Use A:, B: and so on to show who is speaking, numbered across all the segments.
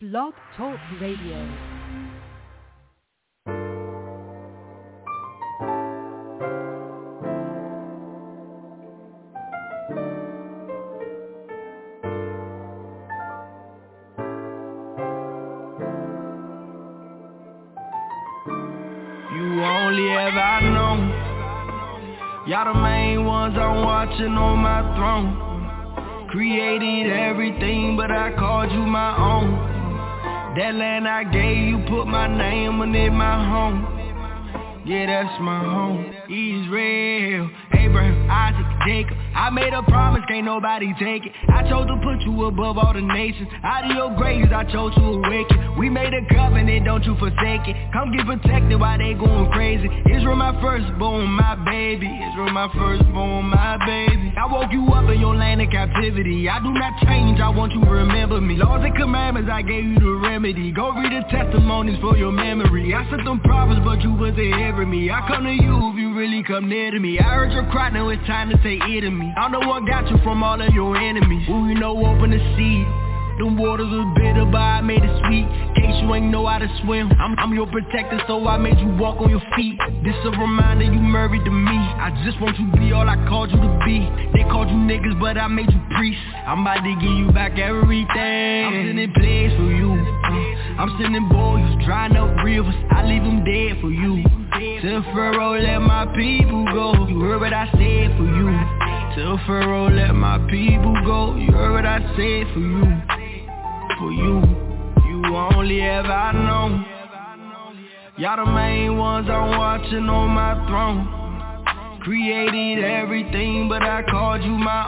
A: Blog Talk Radio.
B: Y'all the main ones I'm watching on my throne. Created everything, but I called you my own. That land I gave you, put my name on it, my home. Yeah, that's my home. Israel, Abraham, Isaac, Jacob. I made a promise, can't nobody take it. I chose to put you above all the nations. Out of your graves, I chose to awaken. We made a covenant, don't you forsake it. Come get protected while they going crazy. Israel, my firstborn, my baby. Israel, my firstborn, my baby. I woke you up in your land of captivity. I do not change, I want you to remember me. Laws and commandments, I gave you the remedy. Go read the testimonies for your memory. I sent them prophets, but you wasn't hearing me. I come to you if you really come near to me. I heard your cry, now it's time to say it to me. I know what got you from all of your enemies. Who you know open the sea. Them waters are bitter, but I made it sweet. Case you ain't know how to swim, I'm your protector, so I made you walk on your feet. This a reminder you married to me. I just want you to be all I called you to be. They called you niggas, but I made you priests. I'm about to give you back everything. I'm sending plays for you. I'm sending boys, drying up rivers. I leave them dead for you. Tell Pharaoh, let my people go. You heard what I said for you. Tell Pharaoh, let my people go. You heard what I said for you. For you, you only ever known. Y'all the main ones I'm watching on my throne. Created everything, but I called you my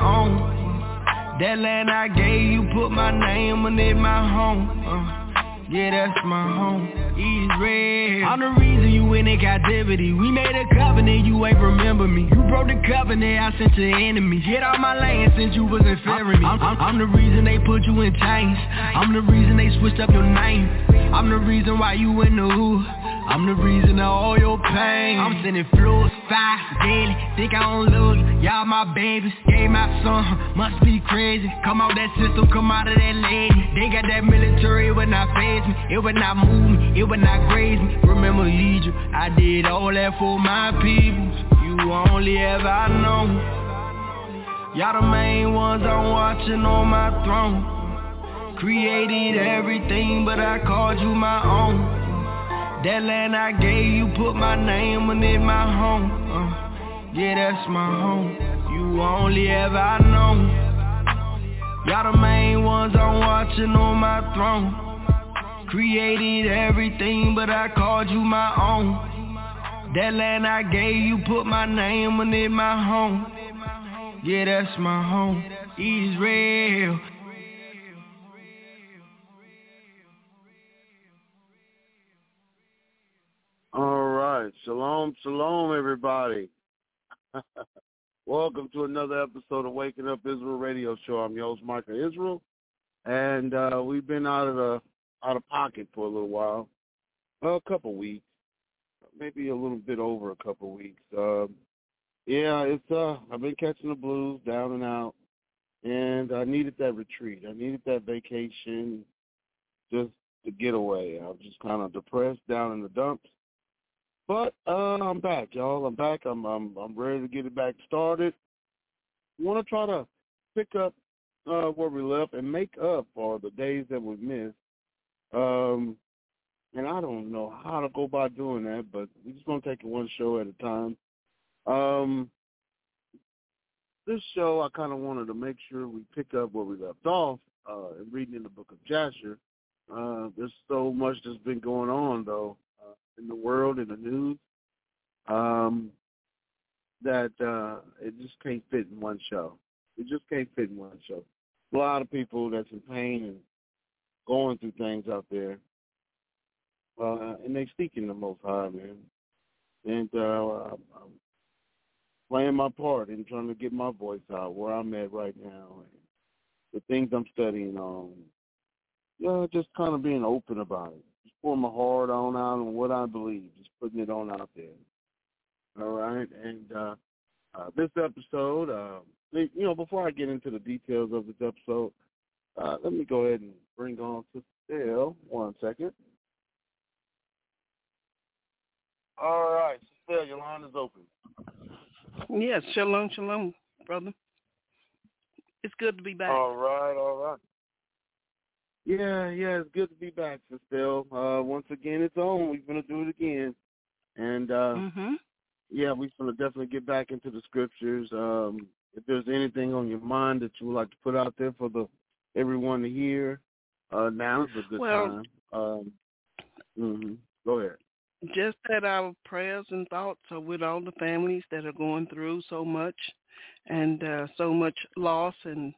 B: own. That land I gave you, put my name on it, my home. Yeah, that's my home, Israel. I'm the reason you in captivity. We made a covenant, you ain't remember me. You broke the covenant, I sent your enemies. Get out my land since you wasn't fearing me. I'm the reason they put you in chains. I'm the reason they switched up your name. I'm the reason why you in the hood. I'm the reason of all your pain. I'm sending floors, fire, daily. Think I don't love you, y'all my babies. Gave my son, must be crazy. Come out that system, come out of that lady. They got that military, it would not phase me. It would not move me, it would not graze me. Remember Egypt, I did all that for my people. You only ever known. Y'all the main ones I'm watching on my throne. Created everything, but I called you my own. That land I gave you, put my name on it, my home. Yeah, that's my home. You only ever known. Y'all the main ones I'm watching on my throne. Created everything, but I called you my own. That land I gave you, put my name on it, my home. Yeah, that's my home, Israel.
C: All right. Shalom, shalom, everybody. Welcome to another episode of Waking Up Israel Radio Show. I'm your host, Micah Israel, and we've been out of pocket for a little while, a couple weeks, maybe a little bit over a couple weeks. I've been catching the blues down and out, and I needed that retreat. I needed that vacation, just to get away. I was just kind of depressed, down in the dumps. But I'm back, y'all. I'm back. I'm ready to get it back started. I want to try to pick up where we left and make up for the days that we missed. And I don't know how to go about doing that, but we're just going to take it one show at a time. This show, I kind of wanted to make sure we pick up where we left off and reading in the book of Jasher. There's so much that's been going on, though, in the world, in the news, that it just can't fit in one show. It just can't fit in one show. A lot of people that's in pain and going through things out there, and they seeking the Most High, man. And I'm playing my part in trying to get my voice out where I'm at right now, and the things I'm studying on. Just kind of being open about it. Just pouring my heart on out on what I believe. Just putting it on out there. All right? And this episode, before I get into the details of this episode, Let me go ahead and bring on Sister Dale. 1 second. All right, Sister Dale, your line is open.
D: Yes, shalom, brother. It's good to be back.
C: All right. Yeah, it's good to be back, Sister Dale. Once again, it's on. We're going to do it again. And, yeah, we're going to definitely get back into the scriptures. If there's anything on your mind that you would like to put out there for everyone to hear, now is a good time. Go ahead.
D: Just that our prayers and thoughts are with all the families that are going through so much and so much loss, and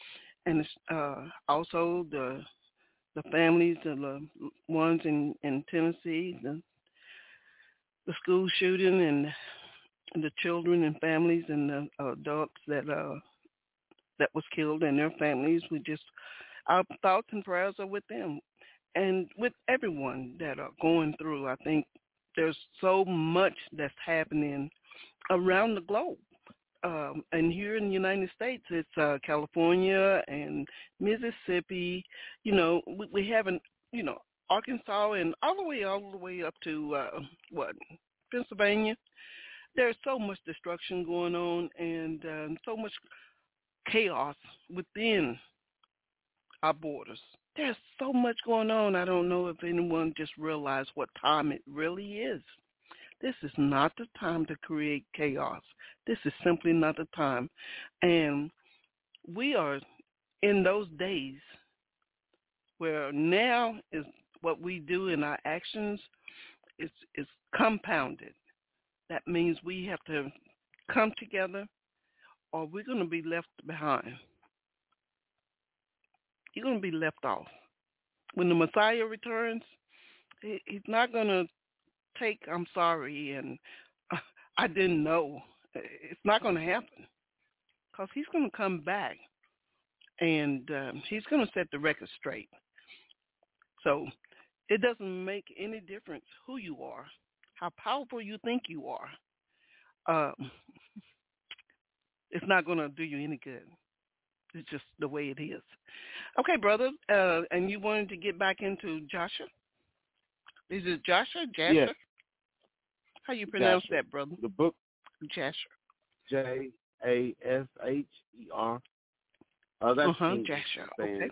D: also the families of the ones in Tennessee, the school shooting, and the children and families and the adults that was killed and their families. Our thoughts and prayers are with them and with everyone that are going through. I think there's so much that's happening around the globe. And here in the United States, it's California and Mississippi. We haven't, Arkansas and all the way up to Pennsylvania. There's so much destruction going on and so much chaos within our borders. There's so much going on. I don't know if anyone just realized what time it really is. This is not the time to create chaos. This is simply not the time. And we are in those days where now is what we do in our actions is compounded. That means we have to come together or we're going to be left behind. You're going to be left off. When the Messiah returns, he's not going to take, I'm sorry, and I didn't know. It's not going to happen because he's going to come back and he's going to set the record straight. So it doesn't make any difference who you are, how powerful you think you are. It's not going to do you any good. It's just the way it is. Okay, brother, and you wanted to get back into Joshua? Is it Joshua? Jasher?
C: Yes.
D: How you pronounce
C: Jasher.
D: that, brother?
C: The book?
D: Jasher.
C: Jasher. That's
D: Jasher. Okay.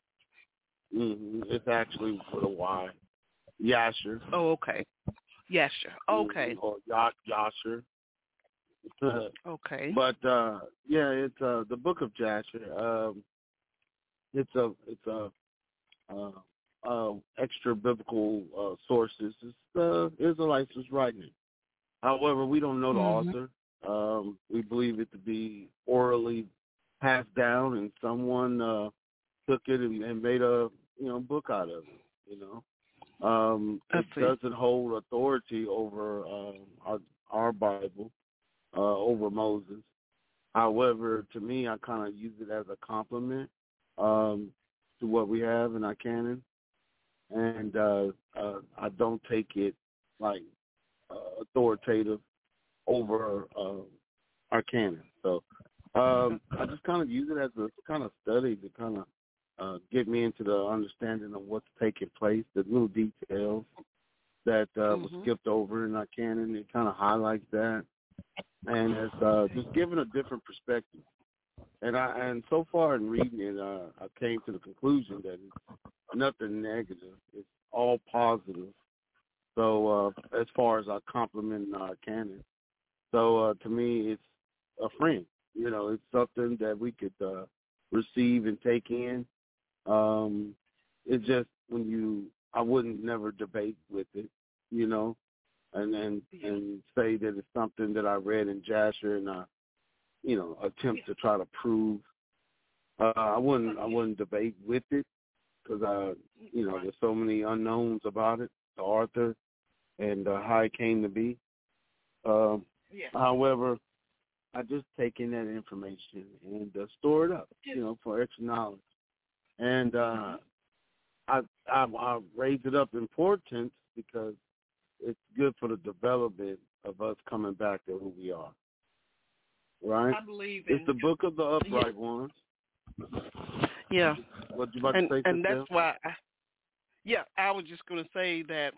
C: It's actually with a Y. Yasher.
D: Oh, okay. Yasher. Okay.
C: Or Yasher.
D: Okay.
C: But it's the book of Jasher. It's a extra biblical sources. It's the Israelites was writing it. However, we don't know the author. We believe it to be orally passed down, and someone took it and made a book out of it. It doesn't hold authority over our Bible. Over Moses. However, to me, I kind of use it as a compliment to what we have in our canon, and I don't take it like authoritative over our canon. So I just kind of use it as a kind of study to kind of get me into the understanding of what's taking place, the little details that was skipped over in our canon. It kind of highlights that. And it's just giving a different perspective. And so far in reading it, I came to the conclusion that it's nothing negative. It's all positive. So as far as our compliment our canon. So to me, it's a friend. It's something that we could receive and take in. It's just I wouldn't never debate with it, and say that it's something that I read in Jasher and attempt to try to prove. I wouldn't debate with it because there's so many unknowns about it, the author and how it came to be. However, I just take in that information and store it up, for extra knowledge. And I raise it up in importance because it's good for the development of us coming back to who we are. Right?
D: I believe
C: it's the book of the upright ones.
D: Yeah.
C: What you about to say,
D: and that's
C: Cecile?
D: why. I was just going to say that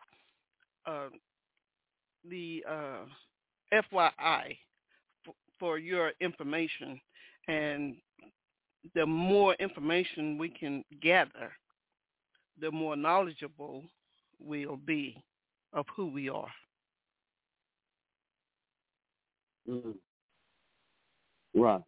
D: the FYI for your information, and the more information we can gather, the more knowledgeable we'll be of who we are.
C: Mm. Right.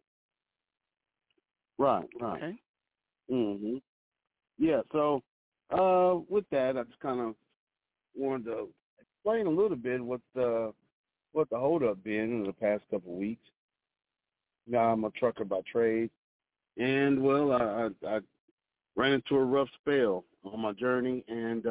D: Okay.
C: Mm-hmm. Yeah, so with that, I just kind of wanted to explain a little bit what the hold-up been in the past couple of weeks. Now, I'm a trucker by trade, and, well, I ran into a rough spell on my journey, and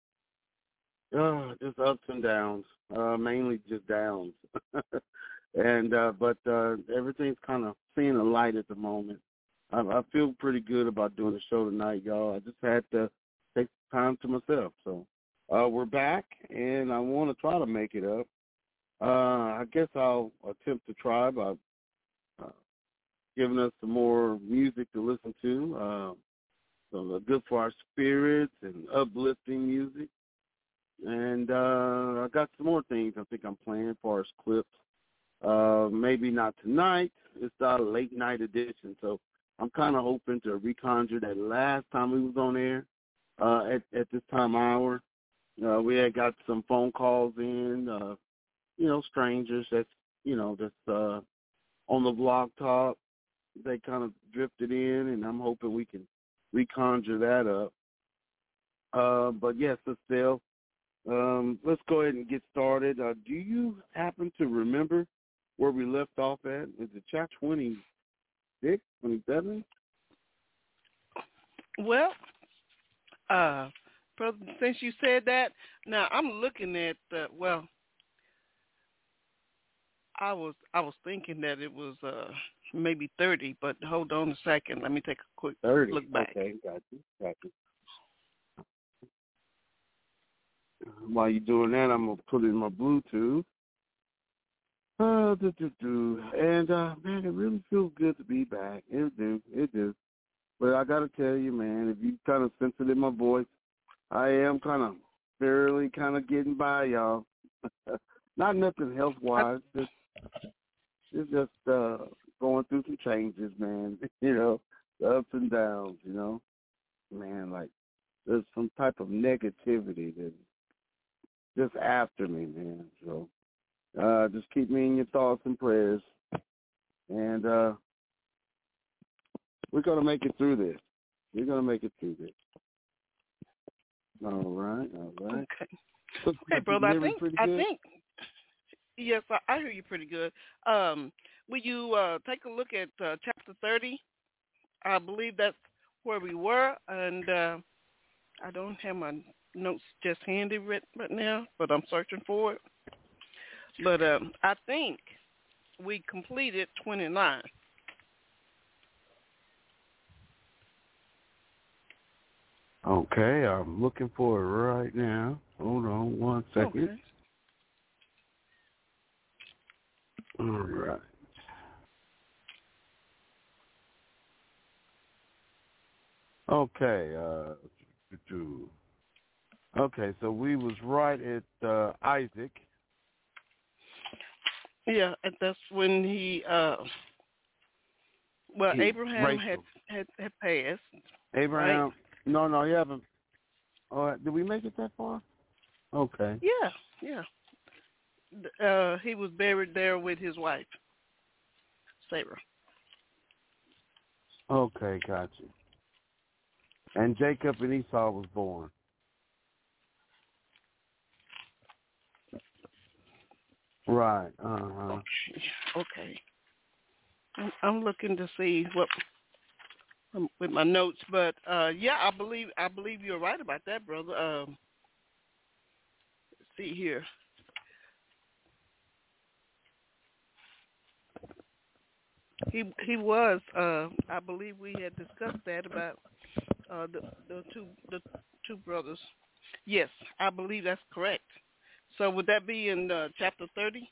C: just ups and downs, mainly just downs. And but everything's kind of seeing a light at the moment. I feel pretty good about doing the show tonight, y'all. I just had to take time to myself. So we're back, and I want to try to make it up. I guess I'll attempt to try by giving us some more music to listen to, so good for our spirits and uplifting music. And I got some more things I think I'm playing as far as clips. Maybe not tonight. It's a late night edition, so I'm kind of hoping to reconjure that last time we was on air at this time hour. We had got some phone calls in, strangers that's on the blog talk. They kind of drifted in, and I'm hoping we can reconjure that up. But yes, Estelle, let's go ahead and get started. Do you happen to remember where we left off at? Is it chapter 26, 27?
D: Well, brother, since you said that, now I'm looking at I was thinking that it was maybe 30, but hold on a second. Let me take a quick
C: 30.
D: Look back.
C: Okay, got you. While you're doing that, I'm going to put in my Bluetooth. And, man, it really feels good to be back. It do. But I got to tell you, man, if you kind of sense it in my voice, I am kind of barely kind of getting by, y'all. Not nothing health-wise. It's just going through some changes, man. The ups and downs, Man, like there's some type of negativity that's just after me, man. So just keep me in your thoughts and prayers. And we're going to make it through this. All right.
D: Okay. Hey, brother, I think, yes, I hear you pretty good. Will you take a look at chapter 30? I believe that's where we were, and I don't have my notes just handy right now, but I'm searching for it. But I think we completed 29.
C: Okay, I'm looking for it right now. Hold on one second.
D: Okay.
C: All right. Okay. Okay, so we was right at Isaac.
D: Yeah, and that's when he Abraham had passed.
C: Abraham,
D: right?
C: No, you haven't. Oh, did we make it that far? Okay.
D: Yeah. He was buried there with his wife, Sarah.
C: Okay, gotcha. And Jacob and Esau was born. Right.
D: Okay. I'm looking to see what with my notes, but I believe you're right about that, brother. Let's see here. He was. I believe we had discussed that about the two brothers. Yes, I believe that's correct. So would that be in chapter 30?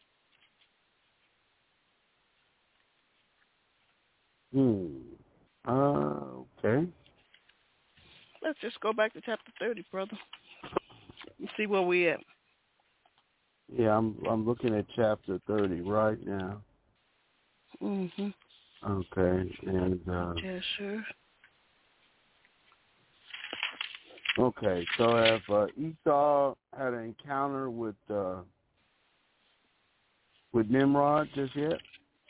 C: Okay.
D: Let's just go back to chapter 30, brother. And see where we at.
C: Yeah, I'm looking at chapter 30 right now.
D: Mhm.
C: Okay, and
D: Yeah, sure.
C: okay, so have Esau had an encounter with Nimrod just yet?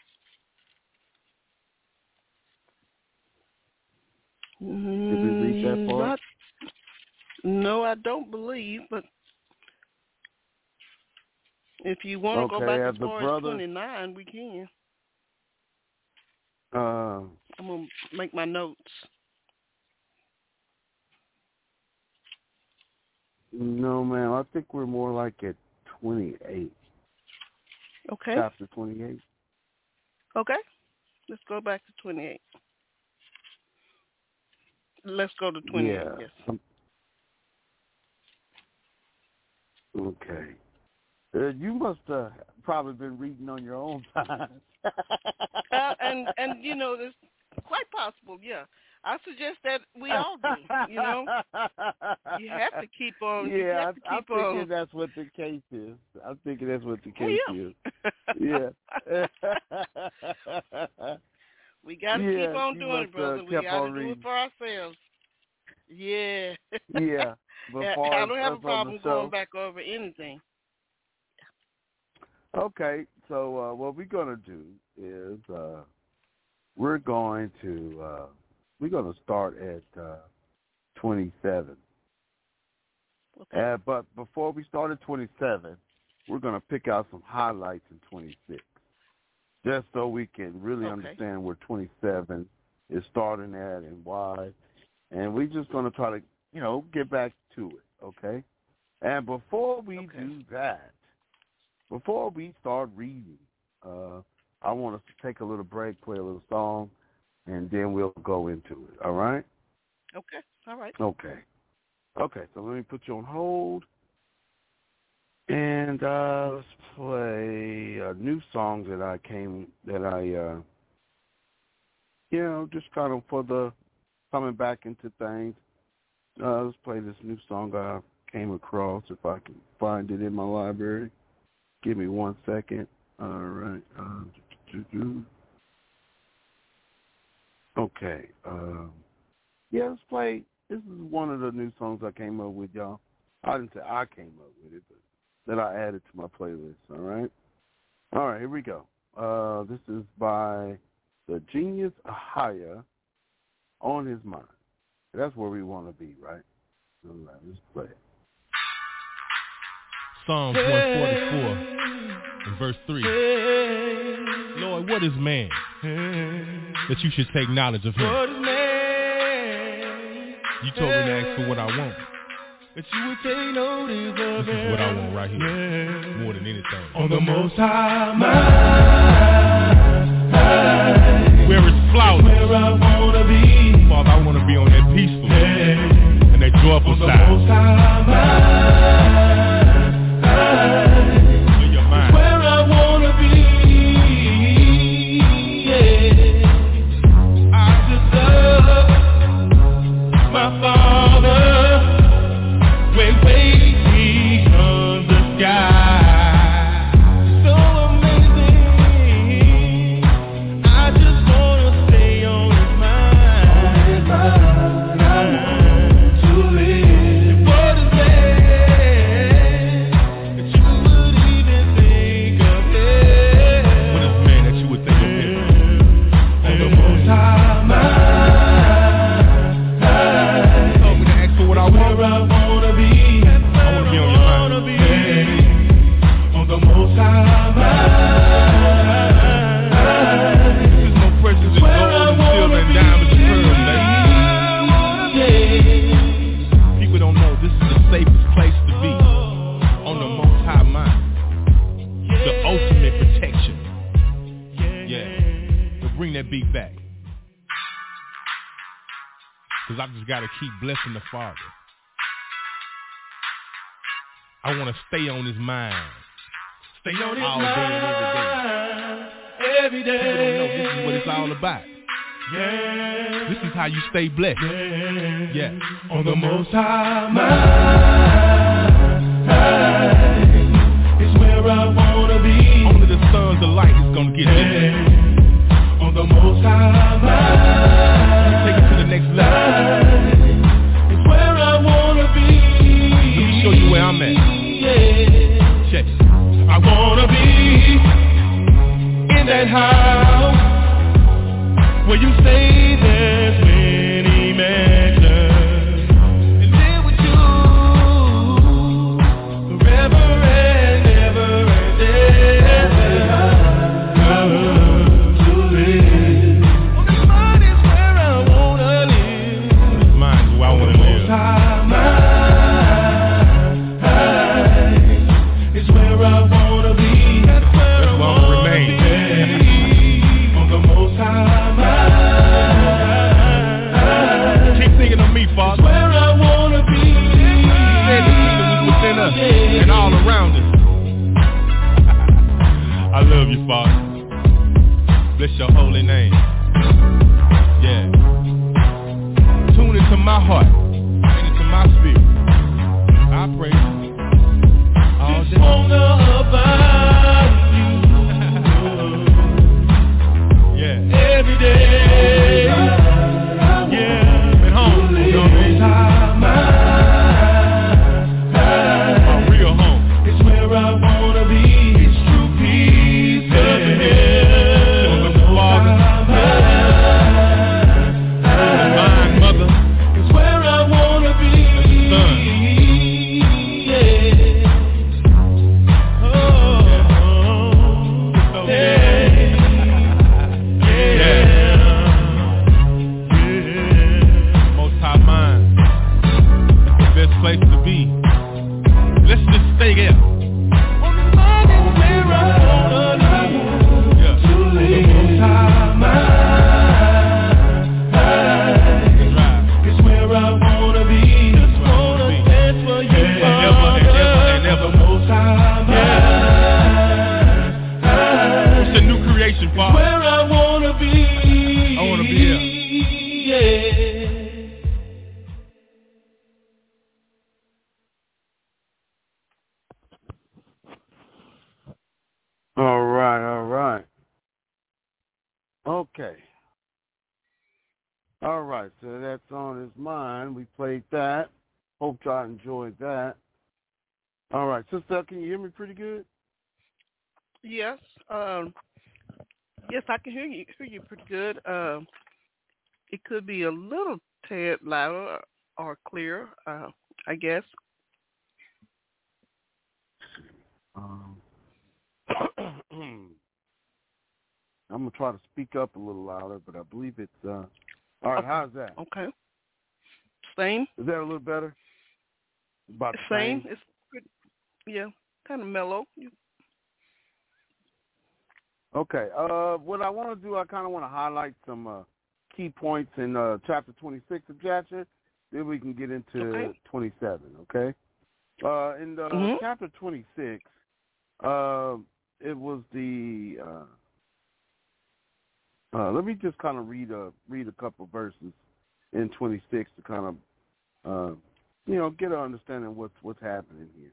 C: Did we read that part?
D: No, I don't believe, but if you want to go back as far as 29, we can. I'm going to make my notes.
C: No, ma'am. I think we're more like at 28.
D: Okay.
C: Chapter 28.
D: Okay. Let's go back to 28. Let's go to 28,
C: yeah.
D: Yes.
C: Okay. You must have probably been reading on your own time.
D: and you know, it's quite possible, yeah. I suggest that we all do, you know. You have to keep on.
C: Yeah,
D: I'm
C: thinking that's what the case is. I'm thinking that's what the case is. Yeah.
D: We got to keep on doing it, brother. We got to do it for ourselves. Yeah.
C: Yeah.
D: I don't have a problem going back over anything.
C: Okay, so what we're going to do is we're going to start at 27.
D: Okay.
C: But before we start at 27, we're going to pick out some highlights in 26, just so we can really understand where 27 is starting at and why. And we're just going to try to, get back to it, okay? And before we do that, before we start reading, I want us to take a little break, play a little song, and then we'll go into it, all right?
D: Okay, all right.
C: Okay, so let me put you on hold, and let's play a new song just kind of for the coming back into things. Let's play this new song I came across, if I can find it in my library. Give me 1 second. All right. Okay. Let's play. This is one of the new songs I came up with, y'all. I didn't say I came up with it, but that I added to my playlist. All right. All right. Here we go. This is by the Genius Ahaya, On His Mind. That's where we want to be, right? All right. Let's play it.
E: Psalms 144 and verse 3. Lord, what is man that you should take knowledge of him? You told me to ask for what I want. That you would take notice of this is what I want right here, more than anything. On the Most High mind, where it's flawless, where I wanna be. Father, I wanna be on that peaceful and that joyful side. On the Most High mind. In your mind. Where I wanna be, yeah. I deserve my Father when waiting beyond the sky. So amazing. I just wanna stay on His mind. To live. What is beat back, because I've just got to keep blessing the Father. I want to stay on His mind, stay on His all mind, day and every day. People don't know this is what it's all about. This is how you stay blessed.
B: On the Most High mind is where I wanna be.
E: Only the sons of light is gonna get this.
B: On the Most High mind,
E: take it to the next level.
B: It's where I wanna be.
E: Let me show you where I'm at. Check it.
B: I wanna be in that house where you say there's many mansions, and live with you forever and ever and ever. To live on this mind is where I wanna live.
E: On this mind is where I wanna live.
B: Is where I wanna be. That's where I wanna remain. On the Most High mind.
E: Keep thinking of me, Father.
B: Where I wanna be.
E: Said the kingdom was within us and all around us. I love you, Father. Bless your holy name. Yeah. Tune into my heart and into my spirit. I praise you.
B: Just wanna abide you.
E: Yeah.
B: Every day. Yeah.
E: Been home. You know what I mean? My real home.
B: It's where I wanna be. It's true peace.
E: Divine mother.
B: It's where I wanna be.
E: Son. Place to be. Let's just stay there.
B: On the mind is where I wanna live. To live. It's where I wanna be. Just wanna dance for you,
E: ever.
B: Most High mind.
E: It's a new creation, Father.
B: Where I wanna be.
E: I wanna be here.
C: All right. Okay. All right, so that's on his mind. We played that. Hope y'all enjoyed that. All right, sister, can you hear me pretty good?
D: Yes. Yes, I can hear you pretty good. It could be a little tad louder or clearer, I guess.
C: I'm going to try to speak up a little louder, but I believe it's, all right, how's that?
D: Okay. Same?
C: Is that a little better? About the
D: same? It's pretty, yeah, kind of mellow.
C: Okay. What I want to do, I kind of want to highlight some key points in chapter 26 of Jasher. Then we can get into 27, okay? In chapter 26, it was the let me just kind of read a couple verses in 26 to kind of get an understanding of what's happening here.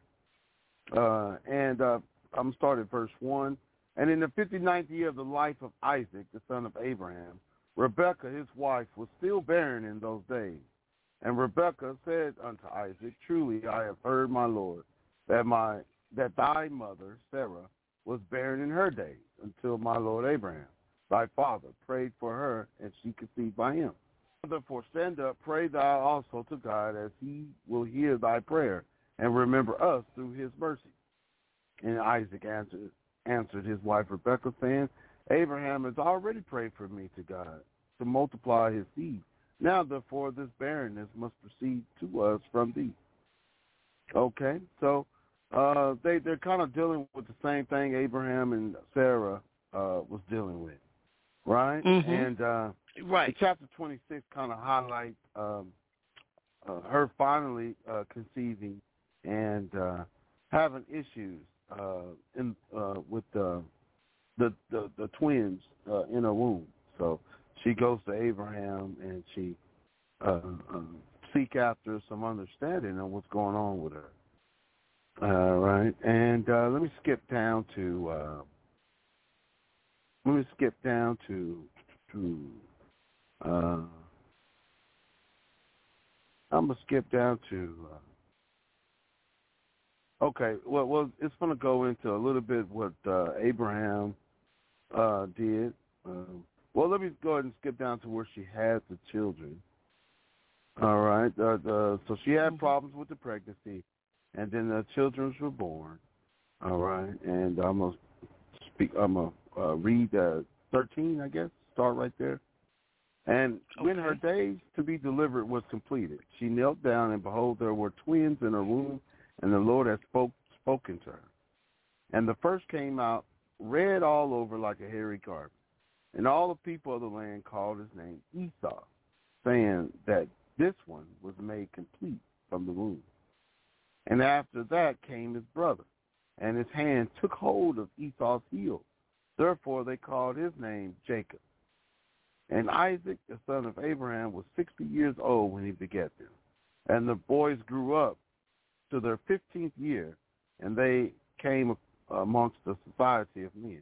C: I'm starting at verse 1. And in the 59th year of the life of Isaac, the son of Abraham, Rebekah his wife was still barren in those days. And Rebekah said unto Isaac, Truly I have heard, my Lord, that thy mother Sarah was barren in her days, until my Lord Abraham, thy father, prayed for her, and she conceived by him. Therefore stand up, pray thou also to God, as he will hear thy prayer, and remember us through his mercy. And Isaac answered his wife Rebekah, saying, Abraham has already prayed for me to God, to multiply his seed. Now, therefore, this barrenness must proceed to us from thee. Okay, so they're kind of dealing with the same thing Abraham and Sarah was dealing with, right?
D: Mm-hmm.
C: And chapter 26 kind of highlights her finally conceiving and having issues with the twins in her womb. So she goes to Abraham and she seek after some understanding of what's going on with her. Right, and let me skip down to I'm gonna skip down to okay. Well, it's gonna go into a little bit what Abraham did. Well, let me go ahead and skip down to where she had the children. All right. So she had problems with the pregnancy, and then the children were born. All right. And I'm gonna read 13, I guess. Start right there. And when her days to be delivered was completed, she knelt down, and behold, there were twins in her womb, and the Lord had spoken to her. And the first came out red all over like a hairy garment. And all the people of the land called his name Esau, saying that this one was made complete from the womb. And after that came his brother, and his hand took hold of Esau's heel. Therefore they called his name Jacob. And Isaac, the son of Abraham, was 60 years old when he begat them. And the boys grew up to their 15th year, and they came amongst the society of men.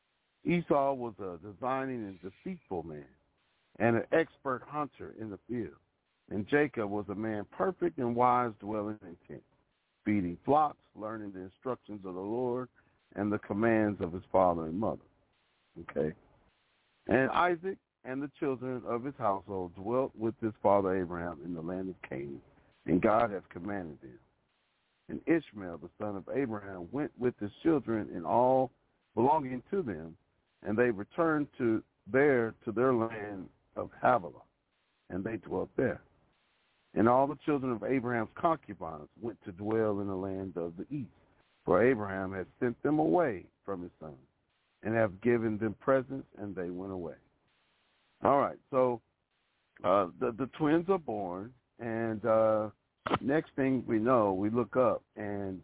C: Esau was a designing and deceitful man, and an expert hunter in the field. And Jacob was a man perfect and wise, dwelling in tents, feeding flocks, learning the instructions of the Lord and the commands of his father and mother. Okay. And Isaac and the children of his household dwelt with his father Abraham in the land of Canaan, and God has commanded them. And Ishmael, the son of Abraham, went with his children and all belonging to them, and they returned to their land of Havilah, and they dwelt there. And all the children of Abraham's concubines went to dwell in the land of the east, for Abraham had sent them away from his sons, and have given them presents, and they went away. All right, so the twins are born, and next thing we know, we look up, and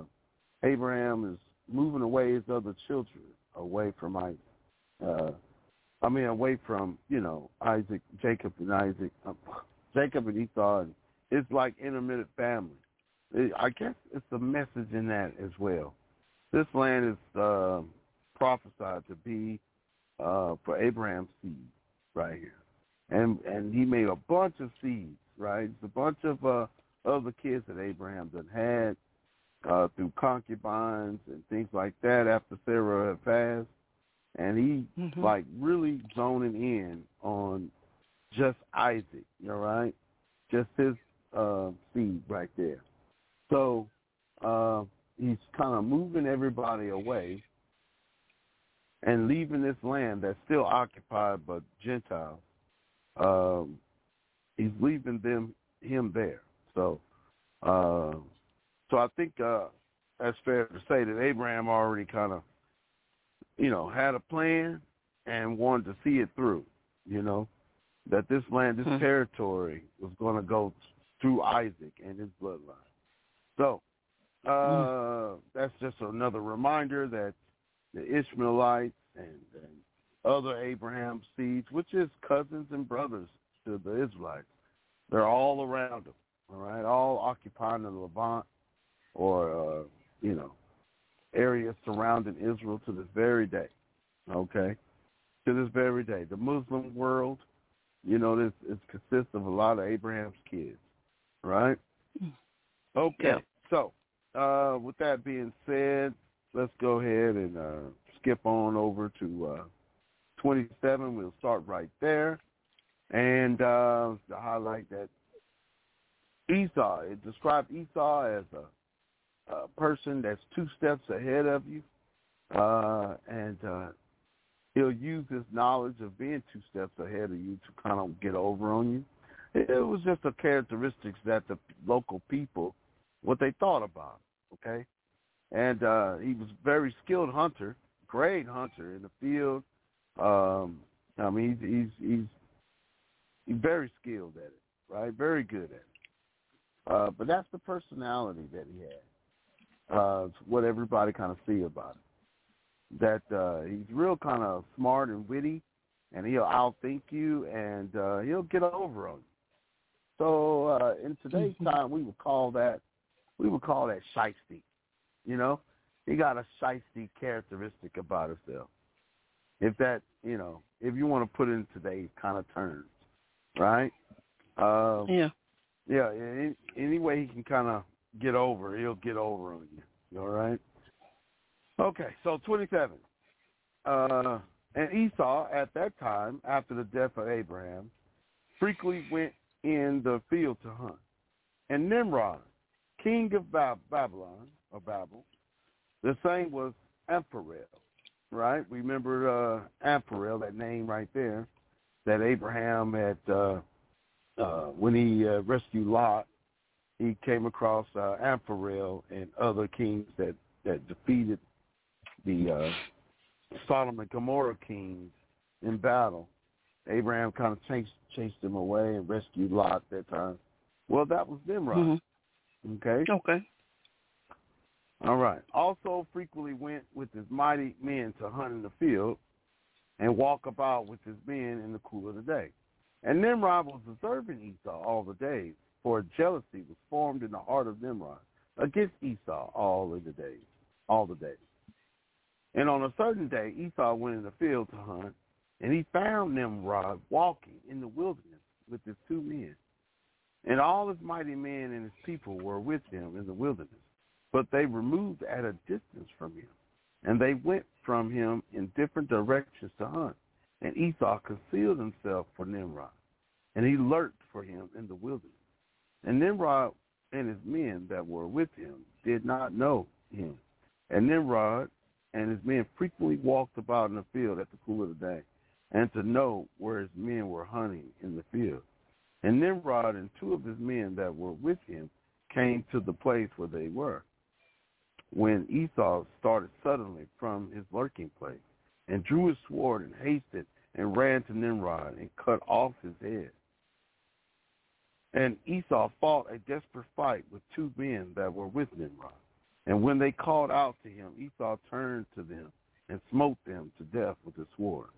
C: Abraham is moving away his other children away from Isaac. Away from, Isaac, Jacob and Isaac, Jacob and Esau. And it's like intermittent family. I guess it's a message in that as well. This land is prophesied to be for Abraham's seed right here. And he made a bunch of seeds, right? It's a bunch of other kids that Abraham done had through concubines and things like that after Sarah had passed. And he really zoning in on just Isaac, right? Just his seed right there. So he's kind of moving everybody away and leaving this land that's still occupied by Gentiles. He's leaving him there. So I think that's fair to say that Abraham already kind of, had a plan and wanted to see it through, that this land, this territory was going to go through Isaac and his bloodline. So that's just another reminder that the Ishmaelites and other Abraham seeds, which is cousins and brothers to the Israelites, they're all around them, all right, all occupying the Levant or, areas surrounding Israel to this very day, okay? To this very day. The Muslim world, this consists of a lot of Abraham's kids, right? Okay, yeah. So with that being said, let's go ahead and skip on over to 27. We'll start right there. And to highlight that Esau, it described Esau as a person that's 2 steps ahead of you, and he'll use his knowledge of being 2 steps ahead of you to kind of get over on you. It was just a characteristics that the local people, what they thought about, okay? And he was a very skilled hunter, great hunter in the field. He's very skilled at it, right? Very good at it. But that's the personality that he had. What everybody kind of see about it. That he's real kind of smart and witty, and he'll outthink you, and he'll get over on you. So in today's time, we would call that shiesty. You know, he got a shiesty characteristic about himself. If that, you know, if you want to put it in today's kind of terms, right? Yeah. Any way he can kind of get over, he'll get over on you. All right. Okay. So 27. And Esau at that time, after the death of Abraham, frequently went in the field to hunt. And Nimrod, king of Babylon, or Babel, the same was Ampharel, right? Remember Ampharel, that name right there, that Abraham had, when he rescued Lot, he came across Ampharel and other kings that defeated the Sodom and Gomorrah kings in battle. Abraham kind of chased them away and rescued Lot that time. Well, that was Nimrod. Mm-hmm. Okay. All right. Also frequently went with his mighty men to hunt in the field and walk about with his men in the cool of the day. And Nimrod was observing Esau all the days, for jealousy was formed in the heart of Nimrod against Esau all the days. And on a certain day, Esau went in the field to hunt, and he found Nimrod walking in the wilderness with his two men. And all his mighty men and his people were with him in the wilderness, but they removed at a distance from him. And they went from him in different directions to hunt. And Esau concealed himself for Nimrod, and he lurked for him in the wilderness. And Nimrod and his men that were with him did not know him. And Nimrod and his men frequently walked about in the field at the cool of the day, and to know where his men were hunting in the field. And Nimrod and two of his men that were with him came to the place where they were, when Esau started suddenly from his lurking place, and drew his sword and hasted and ran to Nimrod and cut off his head. And Esau fought a desperate fight with two men that were with Nimrod. And when they called out to him, Esau turned to them and smote them to death with his sword.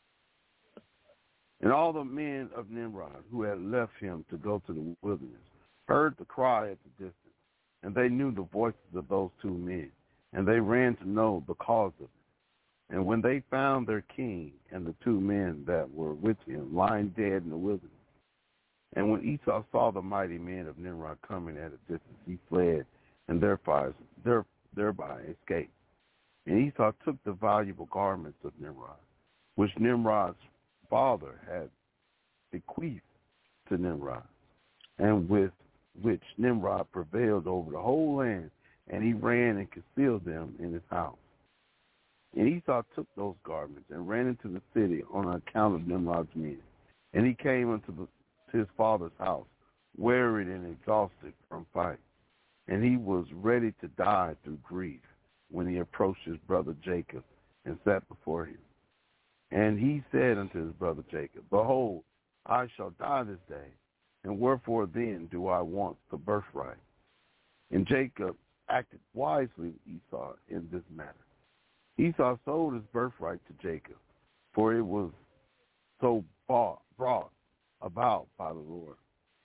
C: And all the men of Nimrod who had left him to go to the wilderness heard the cry at the distance, and they knew the voices of those two men, and they ran to know the cause of it. And when they found their king and the two men that were with him lying dead in the wilderness, and when Esau saw the mighty men of Nimrod coming at a distance, he fled and thereby escaped. And Esau took the valuable garments of Nimrod, which Nimrod's father had bequeathed to Nimrod, and with which Nimrod prevailed over the whole land, and he ran and concealed them in his house. And Esau took those garments and ran into the city on account of Nimrod's men. And he came to his father's house, wearied and exhausted from fight. And he was ready to die through grief when he approached his brother Jacob and sat before him. And he said unto his brother Jacob, Behold, I shall die this day, and wherefore then do I want the birthright? And Jacob acted wisely with Esau in this matter. Esau sold his birthright to Jacob, for it was so brought about by the Lord.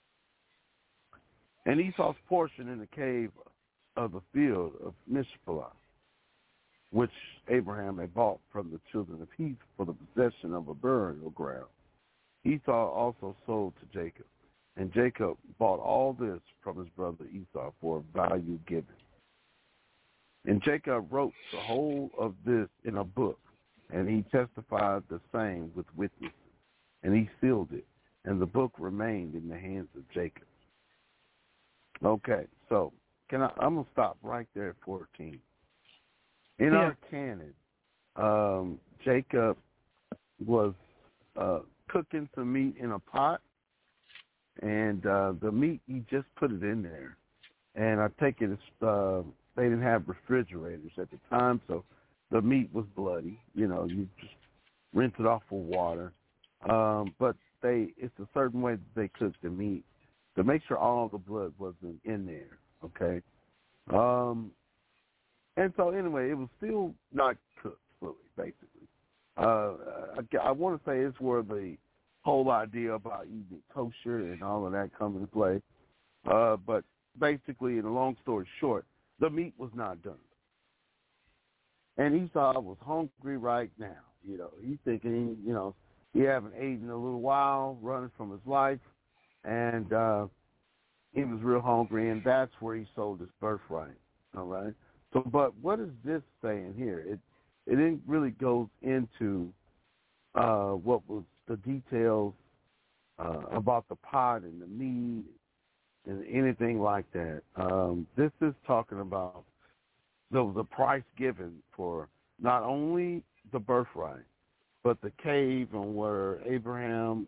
C: And Esau's portion in the cave of the field of Mishpah, which Abraham had bought from the children of Heth for the possession of a burial ground, Esau also sold to Jacob. And Jacob bought all this from his brother Esau for a value given. And Jacob wrote the whole of this in a book, and he testified the same with witnesses, and he sealed it, and the book remained in the hands of Jacob. Okay, so I'm going to stop right there at 14. In our canon, Jacob was cooking some meat in a pot, and the meat, he just put it in there. And I take it they didn't have refrigerators at the time, so the meat was bloody. You know, you just rinse it off with water. But it's a certain way that they cook the meat to make sure all the blood wasn't in there, okay? And so anyway, it was still not cooked fully, basically. I want to say it's where the whole idea about eating kosher and all of that come into play. But basically, in a long story short, the meat was not done. And Esau was hungry right now. He's thinking, he haven't eaten in a little while, running from his life. And he was real hungry, and that's where he sold his birthright. All right. So, but what is this saying here? It didn't really go into what was the details about the pot and the meat and anything like that. This is talking about the price given for not only the birthright, but the cave and where Abraham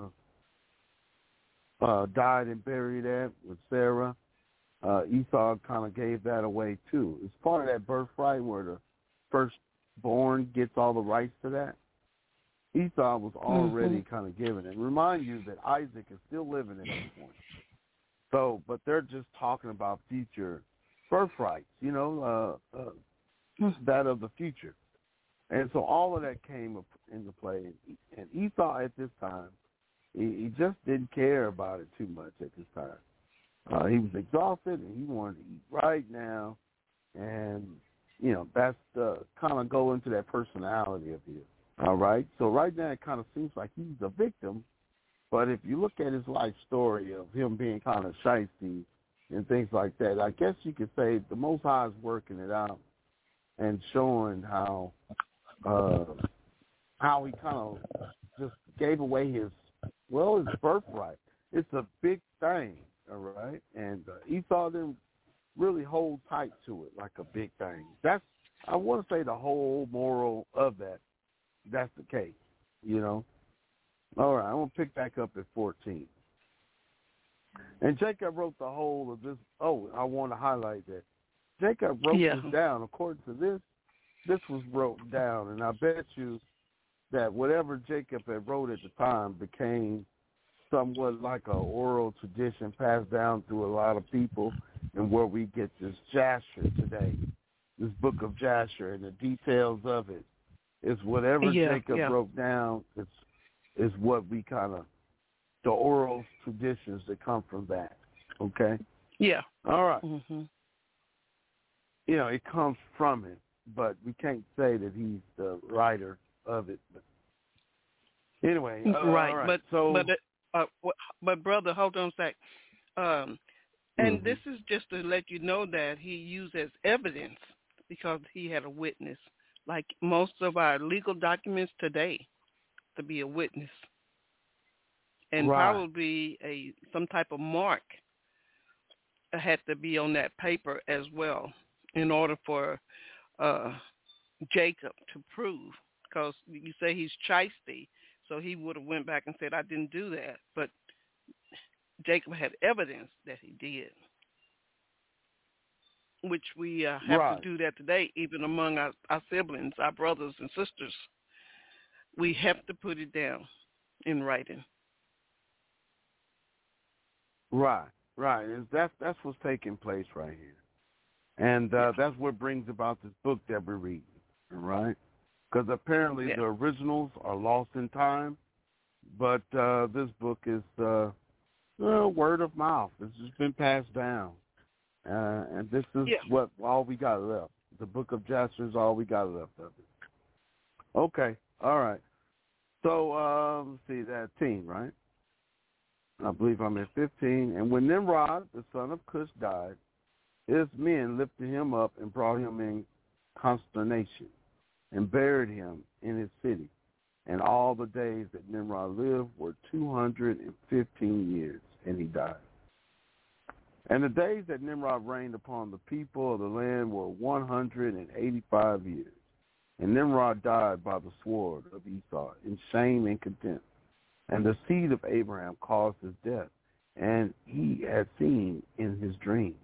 C: died and buried at with Sarah. Esau kind of gave that away too. It's part of that birthright where the firstborn gets all the rights to that. Esau was already kind of given it. Remind you that Isaac is still living at this point. So, but they're just talking about future birthrights, that of the future. And so all of that came into play. And Esau at this time, he just didn't care about it too much at this time. He was exhausted and he wanted to eat right now. And, that's kind of go into that personality of his. All right. So right now it kind of seems like he's a victim. But if you look at his life story of him being kind of shiesty and things like that, I guess you could say the Most High is working it out and showing how he kind of just gave away his birthright. It's a big thing, all right? And Esau didn't really hold tight to it like a big thing. I want to say the whole moral of that. That's the case, All right, I'm going to pick back up at 14. And Jacob wrote the whole of this. Oh, I want to highlight that. Jacob wrote this down. According to this was wrote down. And I bet you that whatever Jacob had wrote at the time became somewhat like an oral tradition passed down through a lot of people, and where we get this Jasher today, this book of Jasher, and the details of it is whatever Jacob wrote down. Is what we kind of, the oral traditions that come from that, okay?
D: Yeah.
C: All right.
D: Mm-hmm.
C: It comes from it, but we can't say that he's the writer of it. But anyway.
D: Right.
C: All right.
D: But brother, hold on a sec. And this is just to let you know that he used as evidence because he had a witness, like most of our legal documents today, to be a witness, and probably some type of mark had to be on that paper as well in order for Jacob to prove, because you say he's shiesty, so he would have went back and said, I didn't do that, but Jacob had evidence that he did, which we have to do that today, even among our siblings, our brothers and sisters. We have to put it down in writing. Right.
C: And that's what's taking place right here. And that's what brings about this book that we're reading, right? Because apparently the originals are lost in time, but this book is word of mouth. It's just been passed down. And this is what all we got left. The book of Jasher is all we got left of it. Okay. All right. So, let's see, that 15, right? I believe I'm at 15. And when Nimrod, the son of Cush, died, his men lifted him up and brought him in consternation and buried him in his city. And all the days that Nimrod lived were 215 years, and he died. And the days that Nimrod reigned upon the people of the land were 185 years. And Nimrod died by the sword of Esau in shame and contempt. And the seed of Abraham caused his death, and he had seen in his dream.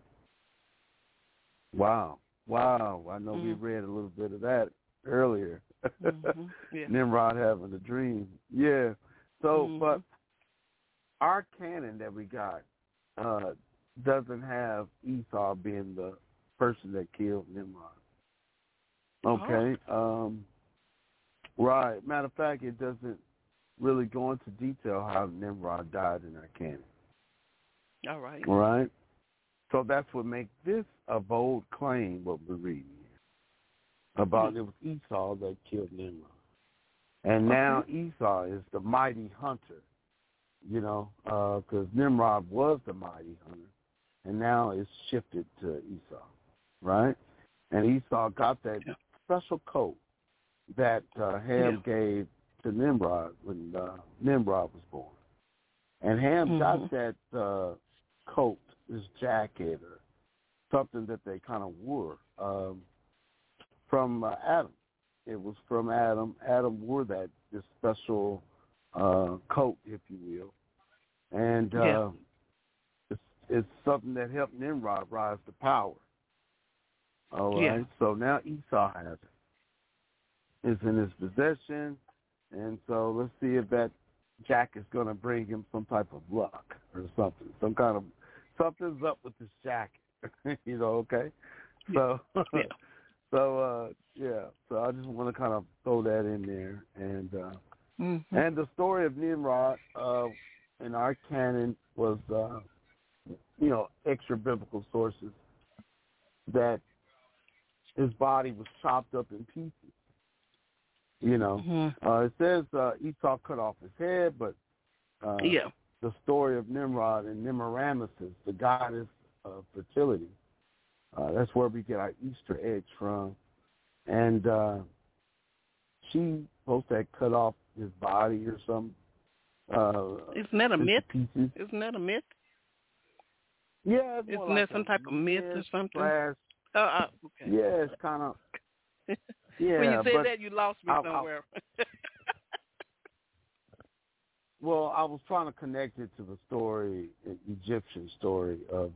C: Wow. I know we read a little bit of that earlier. Nimrod having a dream. Yeah. So, but our canon that we got doesn't have Esau being the person that killed Nimrod. Okay. Right. Matter of fact, it doesn't really go into detail how Nimrod died in that canon.
D: All right.
C: All right. So that's what makes this a bold claim, what we're reading here, about it was Esau that killed Nimrod. And now Esau is the mighty hunter, you know, because Nimrod was the mighty hunter, and now it's shifted to Esau, right? And Esau got that special coat that Ham gave to Nimrod when Nimrod was born. And Ham got that coat, this jacket or something that they kind of wore from Adam. It was from Adam. Adam wore this special coat, if you will. And it's something that helped Nimrod rise to power. All right.
D: Yeah.
C: So now Esau has it. It's in his possession. And so let's see if that jacket is going to bring him some type of luck or something. Something's up with this jacket. You know, okay? So, So I just want to kind of throw that in there. And and the story of Nimrod in our canon was, extra biblical sources that his body was chopped up in pieces. You know, it says Esau cut off his head, but the story of Nimrod and Nimirameses, the goddess of fertility, that's where we get our Easter eggs from. And she supposed to have cut off his body or something.
D: Isn't that a myth?
C: Pieces.
D: Isn't that a myth?
C: Yeah.
D: Isn't that some type of myth or something? Okay.
C: Yeah, it's kind of. Yeah.
D: When you said that, you lost me somewhere.
C: Well, I was trying to connect it to the story, the Egyptian story of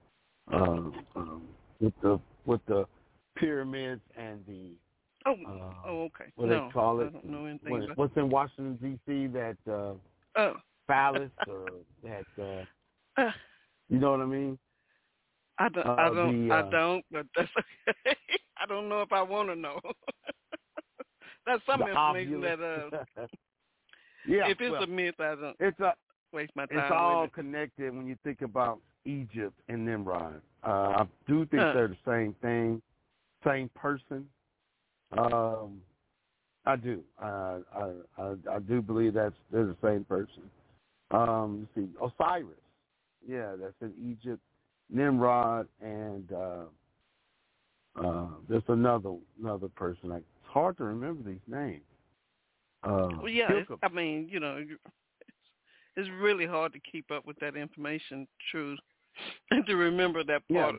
C: with the pyramids and the
D: okay.
C: What they call it?
D: I don't know anything.
C: What's in Washington D.C. that phallus or that you know what I mean?
D: I don't. But that's okay. I don't know if I want to know. That's some information that if it's a myth, I don't waste my time.
C: It's all
D: with it.
C: connected when you think about Egypt and Nimrod. I do think they're the same thing, same person. I do. I do believe they're the same person. Let's see, Osiris. Yeah, that's in Egypt. Nimrod and there's another person. It's hard to remember these names.
D: I mean, it's really hard to keep up with that information, true, and to remember that part.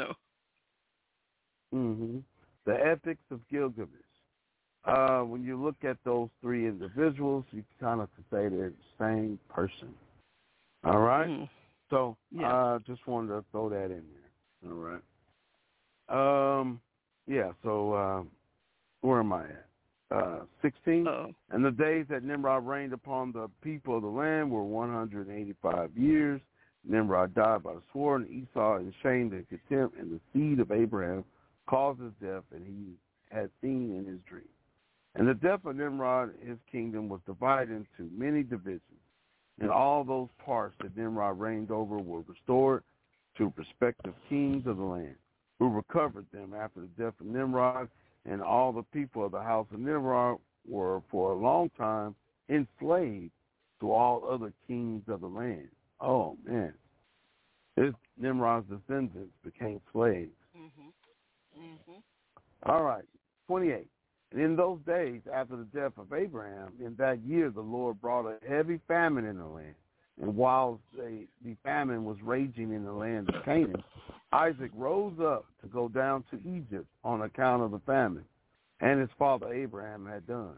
C: The Epics of Gilgamesh. When you look at those three individuals, you kind of say they're the same person. All right? So just wanted to throw that in there. All right. So where am I at? 16. And the days that Nimrod reigned upon the people of the land were 185 years. Nimrod died by the sword, and Esau, in shame and contempt, and the seed of Abraham caused his death, and he had seen in his dream. And the death of Nimrod, his kingdom was divided into many divisions, and all those parts that Nimrod reigned over were restored to respective kings of the land, who recovered them after the death of Nimrod, and all the people of the house of Nimrod were for a long time enslaved to all other kings of the land. Oh, man. Nimrod's descendants became slaves. All right, 28. And in those days, after the death of Abraham, in that year the Lord brought a heavy famine in the land. And while the famine was raging in the land of Canaan, Isaac rose up to go down to Egypt on account of the famine, and his father Abraham had done,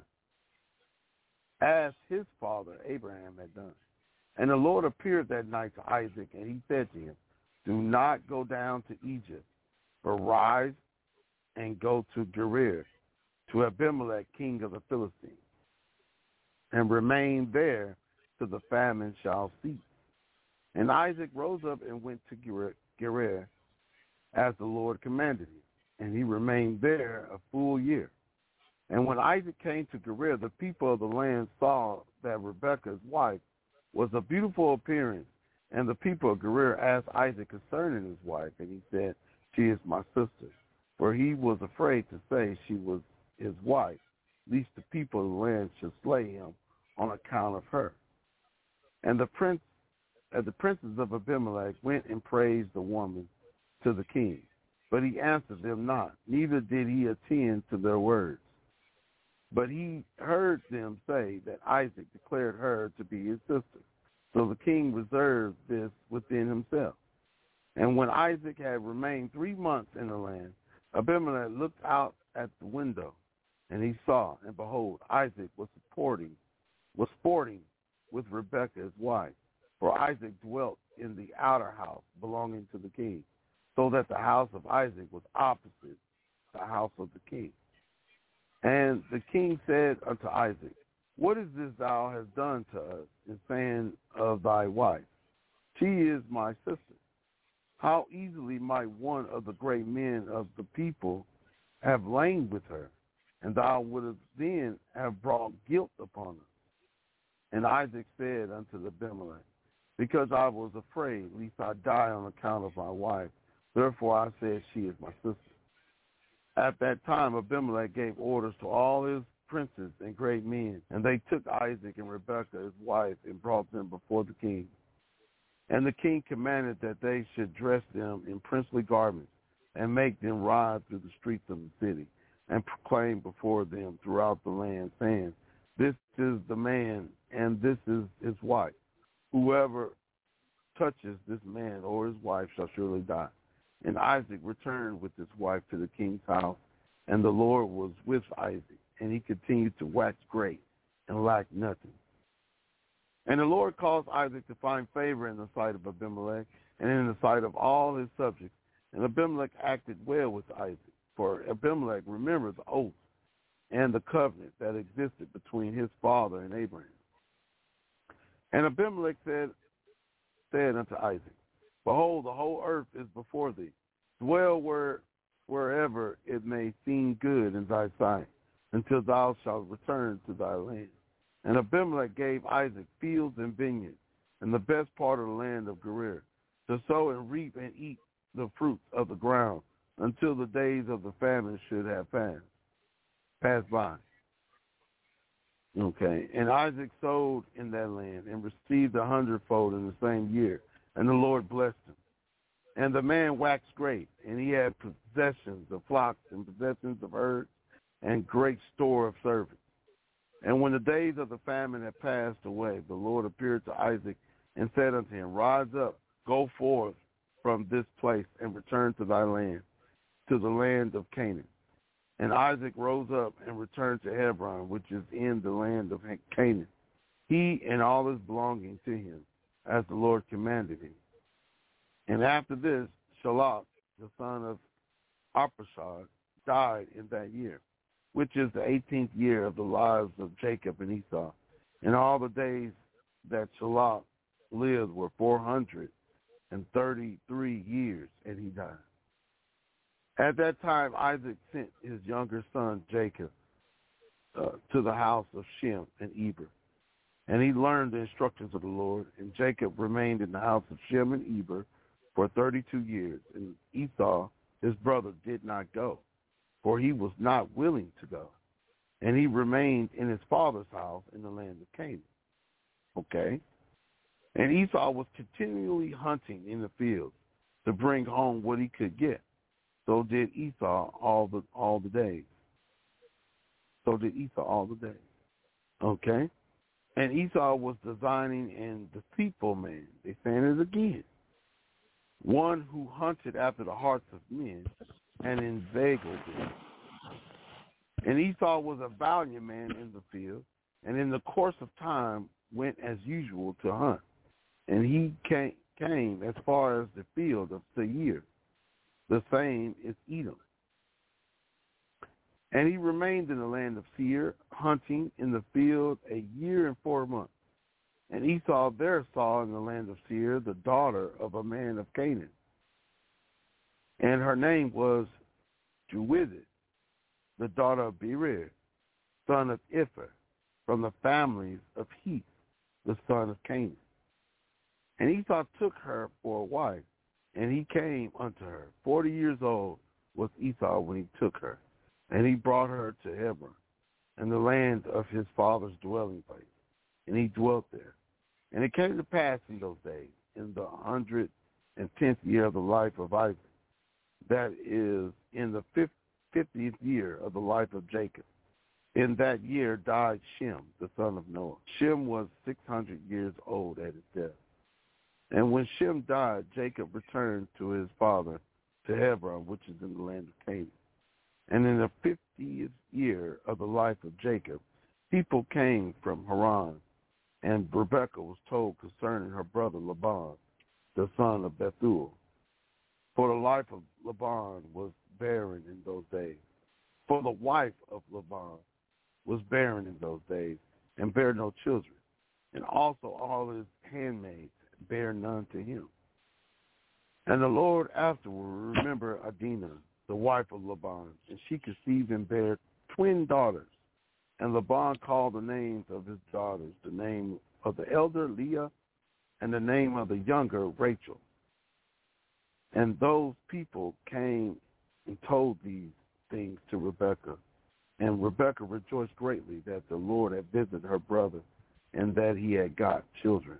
C: as his father Abraham had done. And the Lord appeared that night to Isaac, and he said to him, do not go down to Egypt, but rise and go to Gerar, to Abimelech, king of the Philistines, and remain there till the famine shall cease. And Isaac rose up and went to Gerar, as the Lord commanded him, and he remained there a full year. And when Isaac came to Gerar, the people of the land saw that Rebekah, his wife, was of beautiful appearance. And the people of Gerar asked Isaac concerning his wife, and he said, she is my sister. For he was afraid to say she was his wife, lest the people of the land should slay him on account of her. And the princes of Abimelech went and praised the woman to the king. But he answered them not, neither did he attend to their words. But he heard them say that Isaac declared her to be his sister. So the king reserved this within himself. And when Isaac had remained 3 months in the land, Abimelech looked out at the window, and he saw, and behold, Isaac was sporting with Rebekah his wife. For Isaac dwelt in the outer house belonging to the king, so that the house of Isaac was opposite the house of the king. And the king said unto Isaac, what is this thou hast done to us in saying of thy wife, she is my sister? How easily might one of the great men of the people have lain with her, and thou wouldst then have brought guilt upon us. And Isaac said unto Abimelech, because I was afraid lest I die on account of my wife, therefore I said, she is my sister. At that time Abimelech gave orders to all his princes and great men, and they took Isaac and Rebekah his wife and brought them before the king. And the king commanded that they should dress them in princely garments and make them ride through the streets of the city and proclaim before them throughout the land, saying, this is the man and this is his wife. Whoever touches this man or his wife shall surely die. And Isaac returned with his wife to the king's house, and the Lord was with Isaac, and he continued to wax great and lack nothing. And the Lord caused Isaac to find favor in the sight of Abimelech and in the sight of all his subjects. And Abimelech acted well with Isaac, for Abimelech remembered the oath and the covenant that existed between his father and Abraham. And Abimelech said unto Isaac, behold, the whole earth is before thee. Dwell wherever it may seem good in thy sight, until thou shalt return to thy land. And Abimelech gave Isaac fields and vineyards, and the best part of the land of Gerar, to sow and reap and eat the fruits of the ground, until the days of the famine should have passed by. Okay, and Isaac sowed in that land and received 100-fold in the same year, and the Lord blessed him. And the man waxed great, and he had possessions of flocks and possessions of herds and great store of servants. And when the days of the famine had passed away, the Lord appeared to Isaac and said unto him, rise up, go forth from this place and return to thy land, to the land of Canaan. And Isaac rose up and returned to Hebron, which is in the land of Canaan, he and all his belonging to him, as the Lord commanded him. And after this, Shalach, the son of Arpachshad, died in that year, which is the 18th year of the lives of Jacob and Esau. And all the days that Shalach lived were 433 years, and he died. At that time, Isaac sent his younger son, Jacob, to the house of Shem and Eber. And he learned the instructions of the Lord. And Jacob remained in the house of Shem and Eber for 32 years. And Esau, his brother, did not go, for he was not willing to go. And he remained in his father's house in the land of Canaan. Okay? And Esau was continually hunting in the fields to bring home what he could get. So did Esau all the days. So did Esau all the days. Okay? And Esau was designing and deceitful man. They saying it again. One who hunted after the hearts of men and inveigled them. And Esau was a valiant man in the field, and in the course of time went as usual to hunt. And he came as far as the field of Seir. The same is Edom. And he remained in the land of Seir, hunting in the field 1 year and 4 months. And Esau there saw in the land of Seir the daughter of a man of Canaan. And her name was Jewidith, the daughter of Berer. son of Ipher, from the families of Heth, the son of Canaan. And Esau took her for a wife, and he came unto her. 40 years old was Esau when he took her, and he brought her to Hebron, and the land of his father's dwelling place, and he dwelt there. And it came to pass in those days, in the 110th year of the life of Isaac, that is, in the 50th year of the life of Jacob. In that year died Shem, the son of Noah. Shem was 600 years old at his death. And when Shem died, Jacob returned to his father to Hebron, which is in the land of Canaan. And in the 50th year of the life of Jacob, people came from Haran, and Rebekah was told concerning her brother Laban, the son of Bethuel. For the life of Laban was barren in those days. For the wife of Laban was barren in those days, and bare no children. And also all his handmaids bare none to him. And the Lord afterward remembered Adinah, the wife of Laban, and she conceived and bare twin daughters. And Laban called the names of his daughters, the name of the elder Leah, and the name of the younger Rachel. And those people came and told these things to Rebekah. And Rebekah rejoiced greatly that the Lord had visited her brother and that he had got children.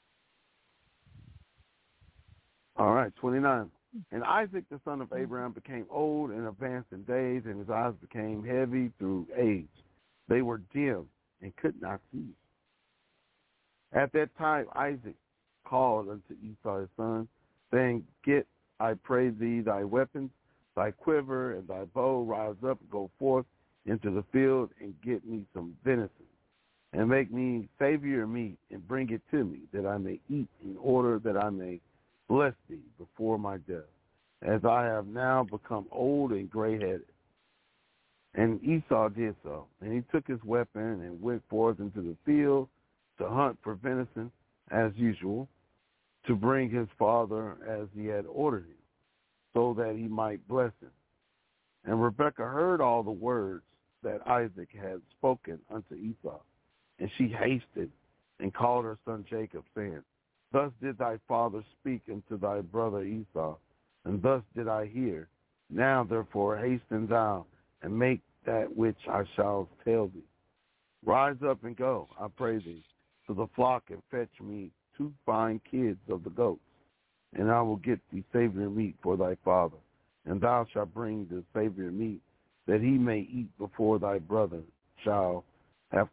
C: All right, 29. And Isaac, the son of Abraham, became old and advanced in days, and his eyes became heavy through age. They were dim and could not see. At that time, Isaac called unto Esau his son, saying, Get, I pray thee, thy weapons, thy quiver, and thy bow, rise up and go forth into the field, and get me some venison, and make me savour meat, and bring it to me, that I may eat, in order that I may bless thee before my death, as I have now become old and gray-headed. And Esau did so, and he took his weapon and went forth into the field to hunt for venison, as usual, to bring his father as he had ordered him, so that he might bless him. And Rebekah heard all the words that Isaac had spoken unto Esau, and she hasted and called her son Jacob, saying, Thus did thy father speak unto thy brother Esau, and thus did I hear. Now therefore hasten thou, and make that which I shall tell thee. Rise up and go, I pray thee, to the flock, and fetch me 2 fine kids of the goats, and I will get thee savory meat for thy father, and thou shalt bring the savory meat, that he may eat before thy brother shall have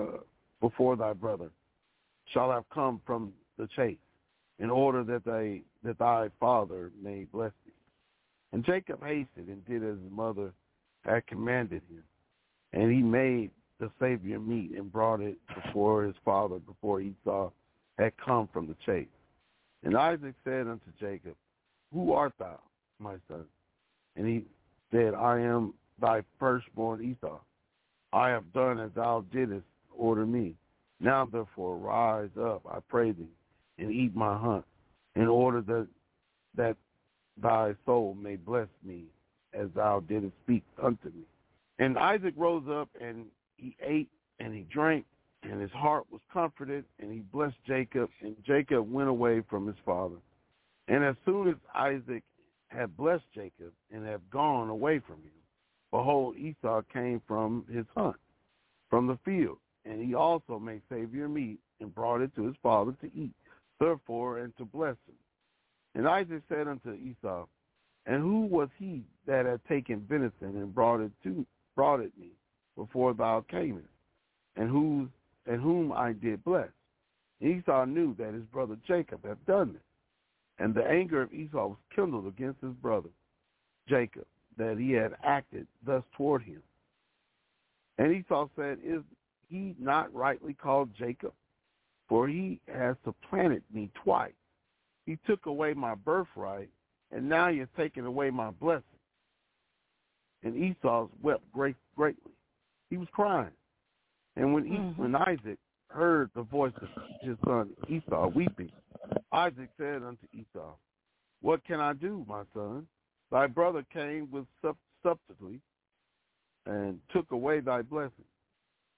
C: come from the chase, in order that thy father may bless thee. And Jacob hasted and did as his mother had commanded him, and he made the savory meat and brought it before his father, before Esau had come from the chase. And Isaac said unto Jacob, Who art thou, my son? And he said, I am thy firstborn Esau. I have done as thou didst order me. Now therefore rise up, I pray thee, and eat my hunt, in order that thy soul may bless me, as thou didst speak unto me. And Isaac rose up, and he ate, and he drank, and his heart was comforted, and he blessed Jacob, and Jacob went away from his father. And as soon as Isaac had blessed Jacob, and had gone away from him, behold, Esau came from his hunt, from the field, and he also made savory meat, and brought it to his father to eat, therefore, and to bless him. And Isaac said unto Esau, And who was he that had taken venison, and brought it me before thou camest, and whom I did bless? And Esau knew that his brother Jacob had done this. And the anger of Esau was kindled against his brother Jacob, that he had acted thus toward him. And Esau said, Is he not rightly called Jacob? For he has supplanted me twice. He took away my birthright, and now he has taken away my blessing. And Esau wept greatly. He was crying. And when Isaac heard the voice of his son Esau weeping, Isaac said unto Esau, What can I do, my son? Thy brother came with subtlety and took away thy blessing.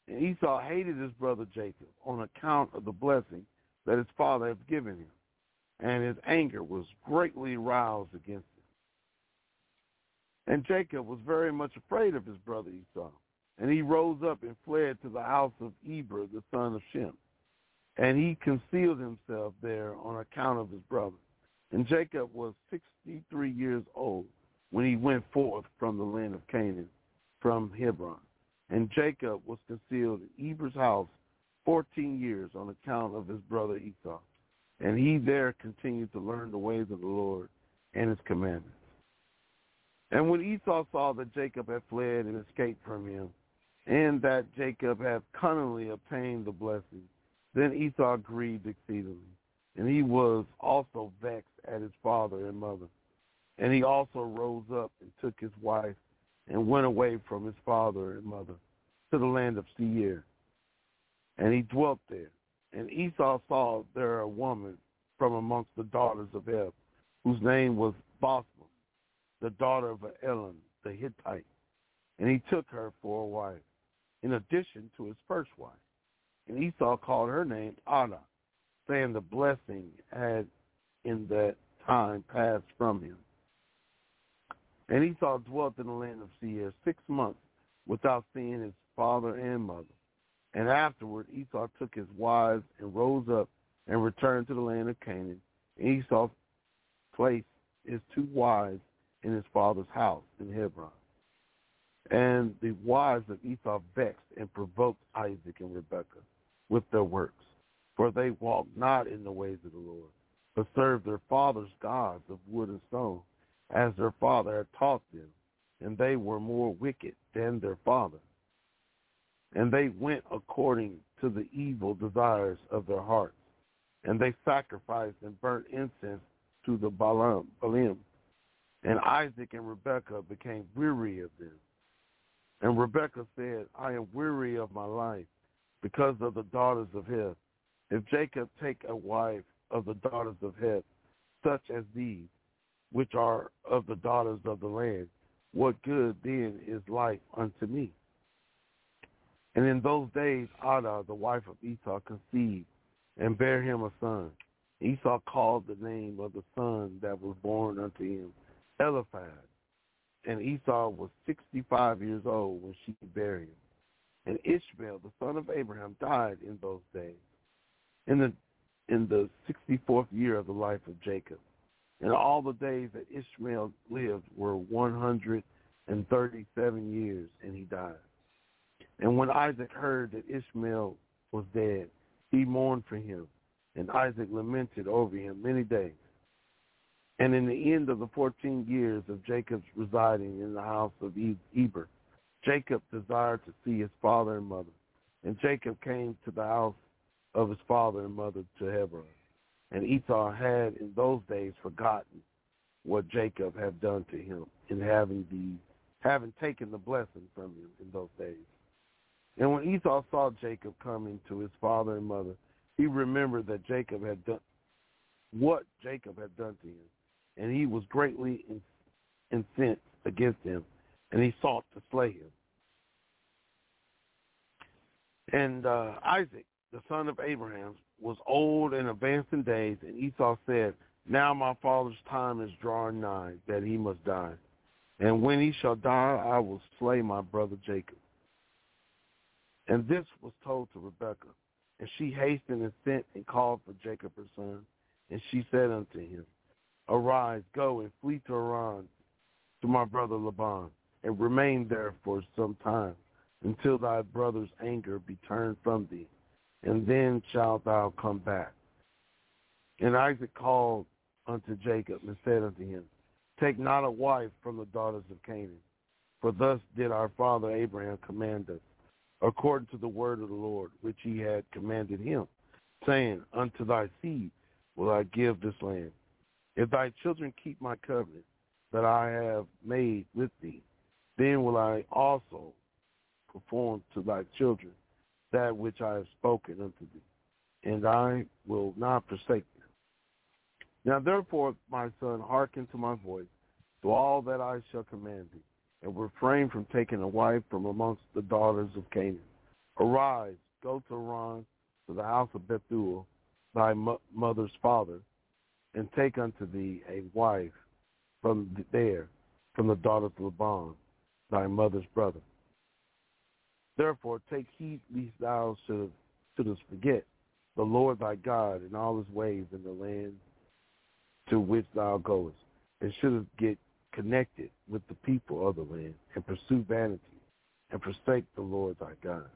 C: And Esau hated his brother Jacob on account of the blessing that his father had given him, and his anger was greatly roused against him. And Jacob was very much afraid of his brother Esau, and he rose up and fled to the house of Eber, the son of Shem. And he concealed himself there on account of his brother. And Jacob was 63 years old when he went forth from the land of Canaan, from Hebron. And Jacob was concealed in Eber's house 14 years on account of his brother Esau. And he there continued to learn the ways of the Lord and his commandments. And when Esau saw that Jacob had fled and escaped from him, and that Jacob had cunningly obtained the blessing, then Esau grieved exceedingly, and he was also vexed at his father and mother. And he also rose up and took his wife and went away from his father and mother to the land of Seir. And he dwelt there. And Esau saw there a woman from amongst the daughters of Heth, whose name was Basma, the daughter of Elon the Hittite. And he took her for a wife, in addition to his first wife. And Esau called her name Adah, saying the blessing had in that time passed from him. And Esau dwelt in the land of Seir 6 months without seeing his father and mother. And afterward Esau took his wives and rose up and returned to the land of Canaan. And Esau placed his 2 wives in his father's house in Hebron. And the wives of Esau vexed and provoked Isaac and Rebekah with their works, for they walked not in the ways of the Lord, but served their father's gods of wood and stone, as their father had taught them, and they were more wicked than their father. And they went according to the evil desires of their hearts, and they sacrificed and burnt incense to the Baalim. And Isaac and Rebekah became weary of them. And Rebekah said, I am weary of my life because of the daughters of Heth. If Jacob take a wife of the daughters of Heth, such as these, which are of the daughters of the land, what good then is life unto me? And in those days Adah, the wife of Esau, conceived and bare him a son. Esau called the name of the son that was born unto him Eliphaz. And Esau was 65 years old when she bare him. And Ishmael, the son of Abraham, died in those days, in the 64th year of the life of Jacob. And all the days that Ishmael lived were 137 years, and he died. And when Isaac heard that Ishmael was dead, he mourned for him, and Isaac lamented over him many days. And in the end of the 14 years of Jacob's residing in the house of Eber, Jacob desired to see his father and mother. And Jacob came to the house of his father and mother to Hebron. And Esau had in those days forgotten what Jacob had done to him in having taken the blessing from him in those days. And when Esau saw Jacob coming to his father and mother, he remembered that Jacob had done what Jacob had done to him. And he was greatly incensed against him, and he sought to slay him. And Isaac, the son of Abraham, was old and advanced in days, and Esau said, now my father's time is drawing nigh, that he must die. And when he shall die, I will slay my brother Jacob. And this was told to Rebekah. And she hastened and sent and called for Jacob her son. And she said unto him, arise, go and flee to Haran to my brother Laban, and remain there for some time, until thy brother's anger be turned from thee, and then shalt thou come back. And Isaac called unto Jacob and said unto him, take not a wife from the daughters of Canaan, for thus did our father Abraham command us, according to the word of the Lord, which he had commanded him, saying, unto thy seed will I give this land. If thy children keep my covenant that I have made with thee, then will I also perform to thy children that which I have spoken unto thee, and I will not forsake them. Now therefore, my son, hearken to my voice, to all that I shall command thee, and refrain from taking a wife from amongst the daughters of Canaan. Arise, go to Haran, to the house of Bethuel, thy mother's father, and take unto thee a wife from there, from the daughters of Laban, thy mother's brother. Therefore take heed lest thou shouldest forget the Lord thy God in all his ways in the land to which thou goest, and shouldest get connected with the people of the land, and pursue vanity, and forsake the Lord thy God.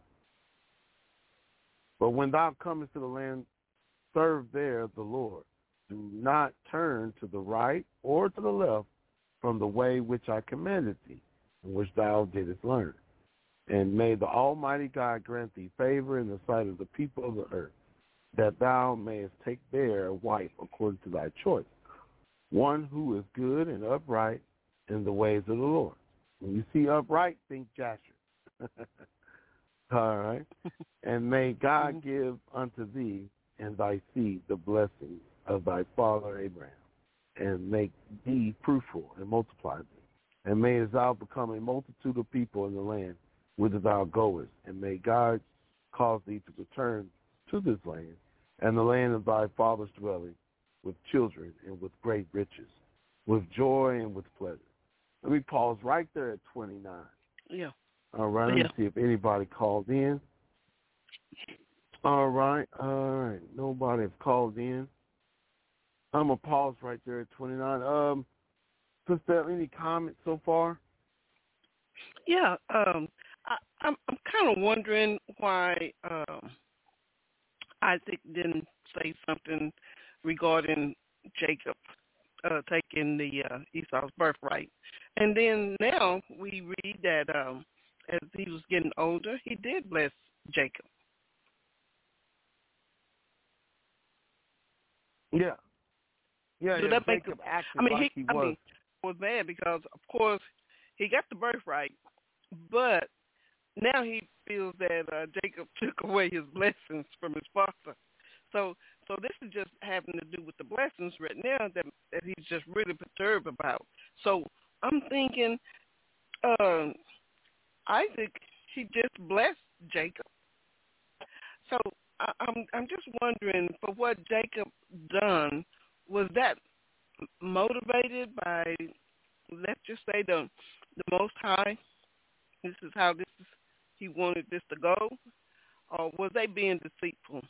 C: But when thou comest to the land, serve there the Lord. Do not turn to the right or to the left from the way which I commanded thee, and which thou didst learn. And may the Almighty God grant thee favor in the sight of the people of the earth, that thou mayest take there a wife according to thy choice, one who is good and upright in the ways of the Lord. When you see upright, think Jasher. All right. And may God give unto thee and thy seed the blessing of thy father Abraham, and make thee fruitful and multiply thee. And mayest thou become a multitude of people in the land whither thou goest, and may God cause thee to return to this land, and the land of thy father's dwelling, with children and with great riches, with joy and with pleasure. Let me pause right there at 29.
D: Yeah.
C: All right, let me see if anybody called in. All right. Nobody has called in. I'm going to pause right there at 29. Sister, any comments so far?
D: Yeah. I'm kind of wondering why Isaac didn't say something regarding Jacob taking the Esau's birthright. And then now we read that as he was getting older, he did bless Jacob.
C: Yeah. Yeah,
D: so that
C: Jacob acted like he was.
D: Was bad because, of course, he got the birthright, but now he feels that Jacob took away his blessings from his father. So this is just having to do with the blessings right now that he's just really perturbed about. So I'm thinking Isaac, he just blessed Jacob. So I'm just wondering, for what Jacob done, was that motivated by, let's just say, the Most High? This is how he wanted this to go, or was they being deceitful?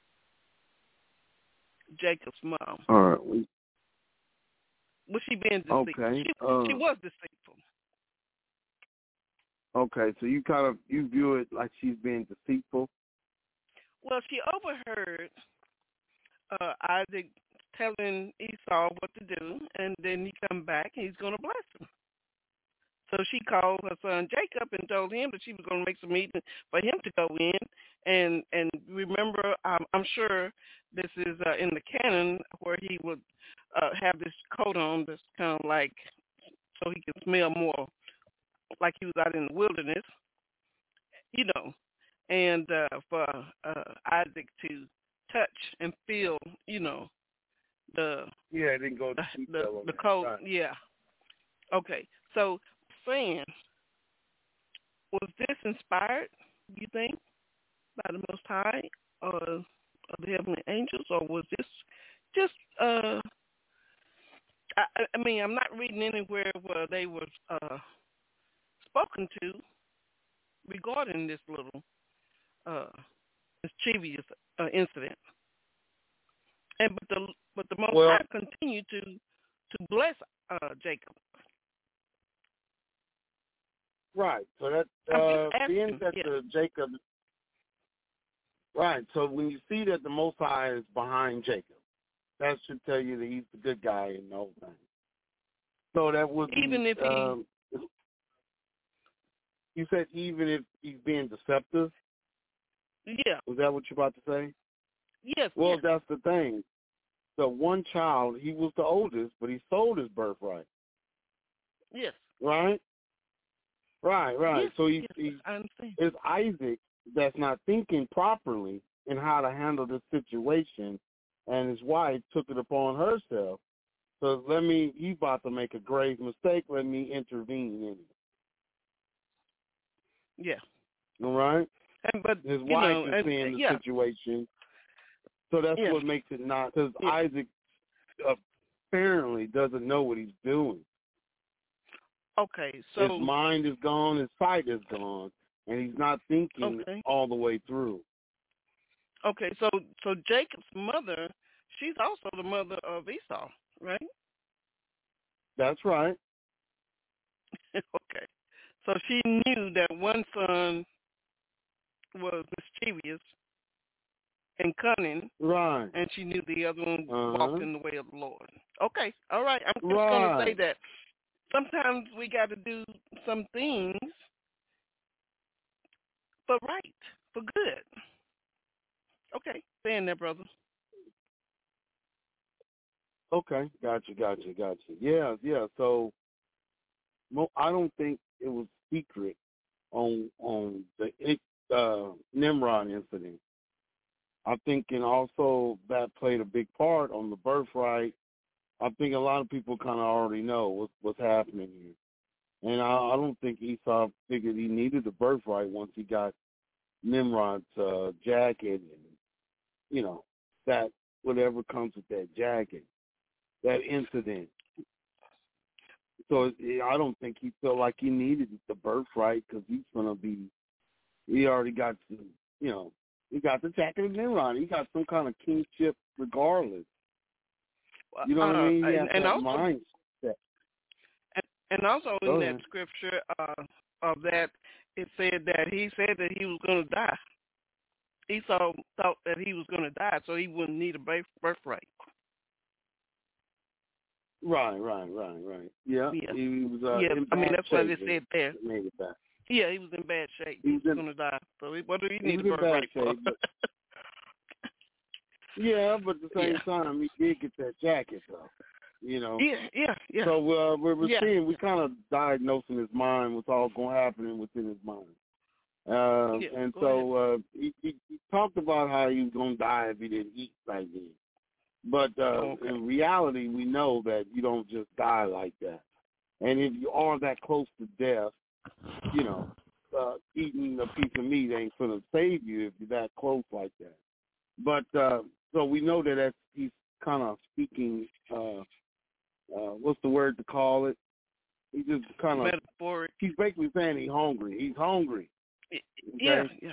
D: Jacob's mom.
C: All right.
D: Was she being deceitful?
C: Okay.
D: She was deceitful.
C: Okay, so you view it like she's being deceitful?
D: Well, she overheard Isaac telling Esau what to do, and then he come back and he's going to bless him. So she called her son Jacob and told him that she was going to make some meeting for him to go in. And remember, I'm sure this is in the canon where he would have this coat on that's kind of like, so he can smell more like he was out in the wilderness, and for Isaac to touch and feel, the
C: it didn't go
D: the coat. Right. Yeah. Okay. So, saying, was this inspired, you think, by the Most High or the heavenly angels, or was this just I mean, I'm not reading anywhere where they were spoken to regarding this little mischievous incident. And but the Most High continued to bless Jacob.
C: Right. So that being that Jacob. Right. So when you see that the Most High is behind Jacob, that should tell you that he's the good guy in the whole thing. So that would be,
D: even if
C: you said even if he's being deceptive.
D: Yeah.
C: Was that what you're about to say?
D: Yes.
C: Well,
D: yes.
C: That's the thing. The one child, he was the oldest, but he sold his birthright.
D: Yes.
C: Right.
D: Yes,
C: So
D: I understand.
C: It's Isaac that's not thinking properly in how to handle this situation, and his wife took it upon herself. So he's about to make a grave mistake. Let me intervene in it.
D: Yeah.
C: All right.
D: But
C: his wife is seeing the
D: yeah.
C: situation. So that's
D: Yeah.
C: what makes it not, because
D: Yeah.
C: Isaac apparently doesn't know what he's doing.
D: Okay, so
C: His mind is gone, his sight is gone, and he's not thinking all the way through.
D: Okay, so Jacob's mother, she's also the mother of Esau, right?
C: That's right.
D: Okay. So she knew that one son was mischievous and cunning,
C: right,
D: and she knew the other one
C: Uh-huh.
D: walked in the way of the Lord. Okay, all right. I'm just
C: Right.
D: going to say that sometimes we got to do some things for right, for good. Okay, saying that, brother.
C: Okay, gotcha. Yeah. So I don't think it was secret on the Nimrod incident. I'm thinking also that played a big part on the birthright. I think a lot of people kind of already know what's happening here, and I don't think Esau figured he needed the birthright once he got Nimrod's jacket and that whatever comes with that jacket, that incident. So I don't think he felt like he needed the birthright because he already got he got the jacket of Nimrod. He got some kind of kingship regardless. You know what I mean? He has that mindset.
D: And also in that scripture of that, it said that he said that he was going to die. Esau thought that he was going to die, so he wouldn't need a birthright.
C: Right. Yeah. He was in bad
D: I mean, that's
C: shape.
D: what it said there.
C: Made it back.
D: Yeah, he was in bad shape. He was going to die. So what do you need a
C: in
D: birthright
C: bad
D: for?
C: shape, but at the same time, he did get that jacket, though.
D: Yeah.
C: So we're seeing, we kind of diagnosing his mind, what's all going to happen within his mind. And so he talked about how he was going to die if he didn't eat right then. But in reality, we know that you don't just die like that. And if you are that close to death, eating a piece of meat ain't going to save you if you're that close like that. But so we know that he's kind of speaking, what's the word to call it? He just kind of,
D: metaphoric.
C: He's basically saying he's hungry. He's hungry. Okay?
D: Yeah.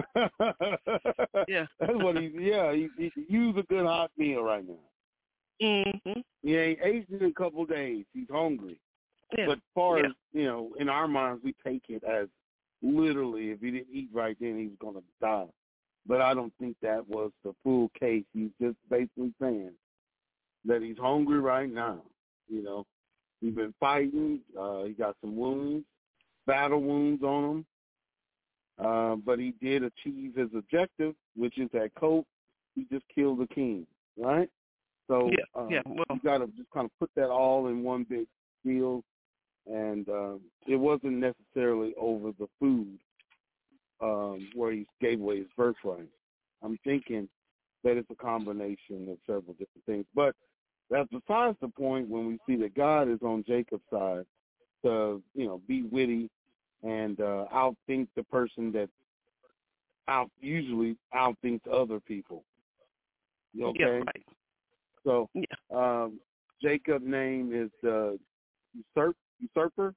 C: Yeah. That's what he use a good hot meal right now.
D: Mm-hmm.
C: He ain't ate in a couple of days. He's hungry.
D: Yeah.
C: But as far as, in our minds, we take it as literally if he didn't eat right then, he was going to die. But I don't think that was the full case. He's just basically saying that he's hungry right now. He's been fighting. He got some wounds, battle wounds on him. But he did achieve his objective, which is that coat. He just killed the king, right? So you got to just kind of put that all in one big deal. And it wasn't necessarily over the food where he gave away his birthright. I'm thinking that it's a combination of several different things. But that's besides the point when we see that God is on Jacob's side to, be witty and outthink the person that usually outthinks other people. Okay?
D: Yeah, right.
C: So Jacob's name is usurper.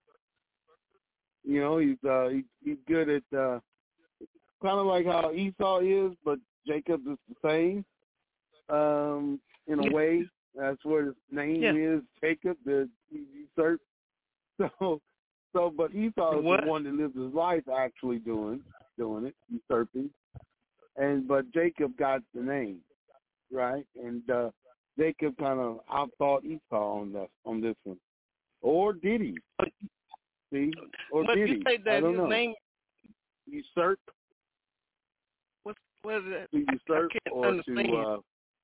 C: He's good at kind of like how Esau is, but Jacob is the same in a way. That's what his name is, Jacob, the usurp. But Esau is the one that lives his life actually doing it, usurping. But Jacob got the name, right? And Jacob kind of outthought Esau on this one. Or did he? See? Or
D: but
C: did
D: you
C: he?
D: say that
C: I don't
D: his
C: know.
D: name
C: Usurp.
D: What is it?
C: To usurp
D: I can't
C: or
D: understand.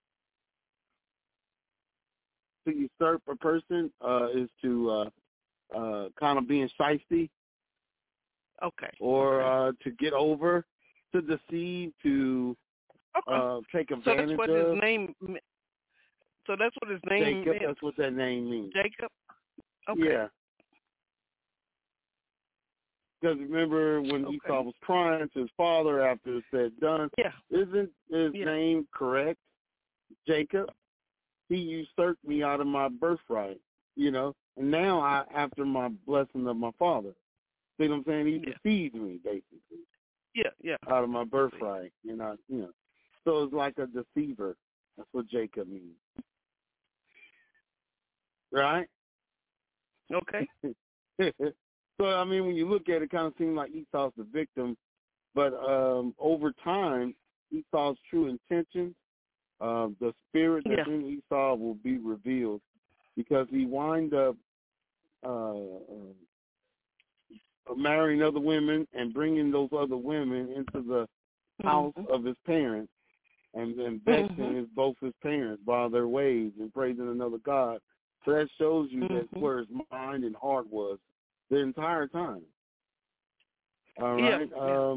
C: to usurp a person is to kind of being shiesty.
D: Okay.
C: Or to get over, to deceive, to take advantage of.
D: So that's what his name. So that's what his name
C: Jacob,
D: meant.
C: that's what that name means.
D: Jacob. Okay.
C: Yeah. Because remember when Esau was crying to his father after it said done, isn't his name correct? Jacob. He usurped me out of my birthright, you know. And now after my blessing of my father. See what I'm saying? He deceived me, basically.
D: Yeah.
C: Out of my birthright. You know. So it's like a deceiver. That's what Jacob means. Right?
D: Okay.
C: So, I mean, when you look at it, it kind of seems like Esau's the victim. But over time, Esau's true intentions, the spirit that's in Esau will be revealed because he wind up marrying other women and bringing those other women into the house of his parents and then vexing both his parents by their ways and praising another God. So that shows you that's where his mind and heart was the entire time. All right.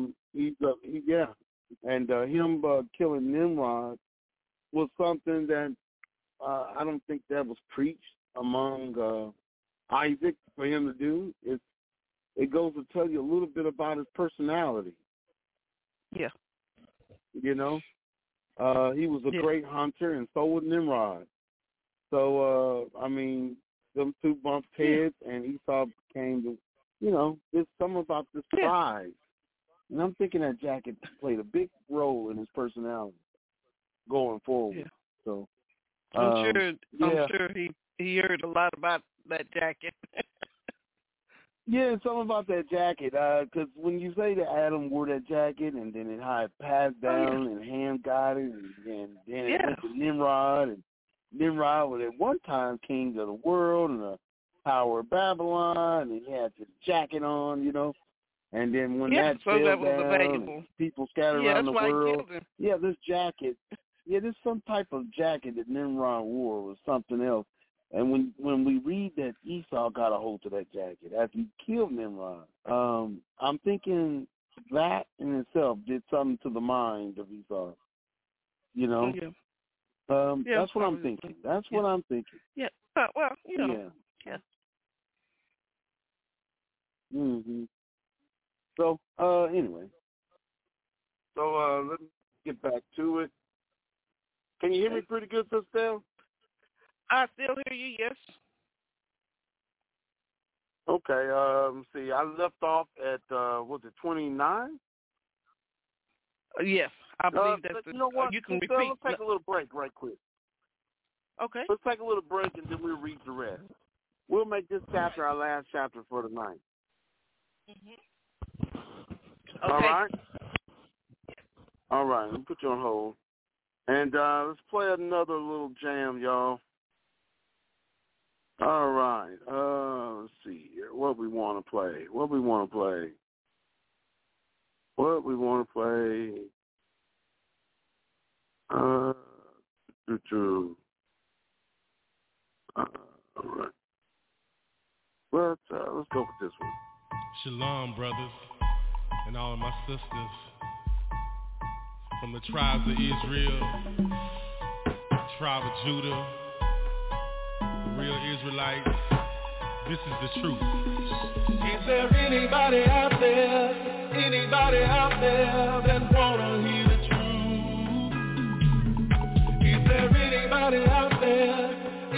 C: And him killing Nimrod was something that I don't think that was preached among Isaac for him to do. It goes to tell you a little bit about his personality.
D: Yeah.
C: You know, he was a great hunter, and so was Nimrod. So, I mean, them two bumped heads, and Esau became the, you know, there's something about this pride. And I'm thinking that jacket played a big role in his personality going forward. Yeah. So,
D: I'm sure he heard a lot about that jacket.
C: Yeah, something about that jacket. Because when you say that Adam wore that jacket, and then it had passed down, and Ham got it, and then it went to Nimrod, and Nimrod was at one time king of the world and the power of Babylon, and he had this jacket on, you know. And then when that fell down, people scattered around the world. Yeah, this jacket. Yeah, there's some type of jacket that Nimrod wore was something else. And when we read that Esau got a hold of that jacket after he killed Nimrod, I'm thinking that in itself did something to the mind of Esau. You know? That's what I'm thinking. That's what I'm thinking.
D: Yeah. Well, you know. Yeah.
C: Mm-hmm. So, anyway. So, let's get back to it. Can you hear me pretty good, Sister?
D: I still hear you, yes.
C: Okay, see, I left off at, was it 29?
D: Yes, I believe that's
C: you know what?
D: You can repeat.
C: Let's take a little break right quick.
D: Okay.
C: Let's take a little break, and then we'll read the rest. We'll make this chapter our last chapter for the night.
D: Okay.
C: All right? All right, let me put you on hold. And let's play another little jam, y'all. All right. Let's see here. What we want to play. All right. Let's go with this one.
E: Shalom, brothers, and all of my sisters from the tribes of Israel, tribe of Judah, the real Israelites. This is the truth. Is there anybody out there that wanna hear the truth? Is there anybody out there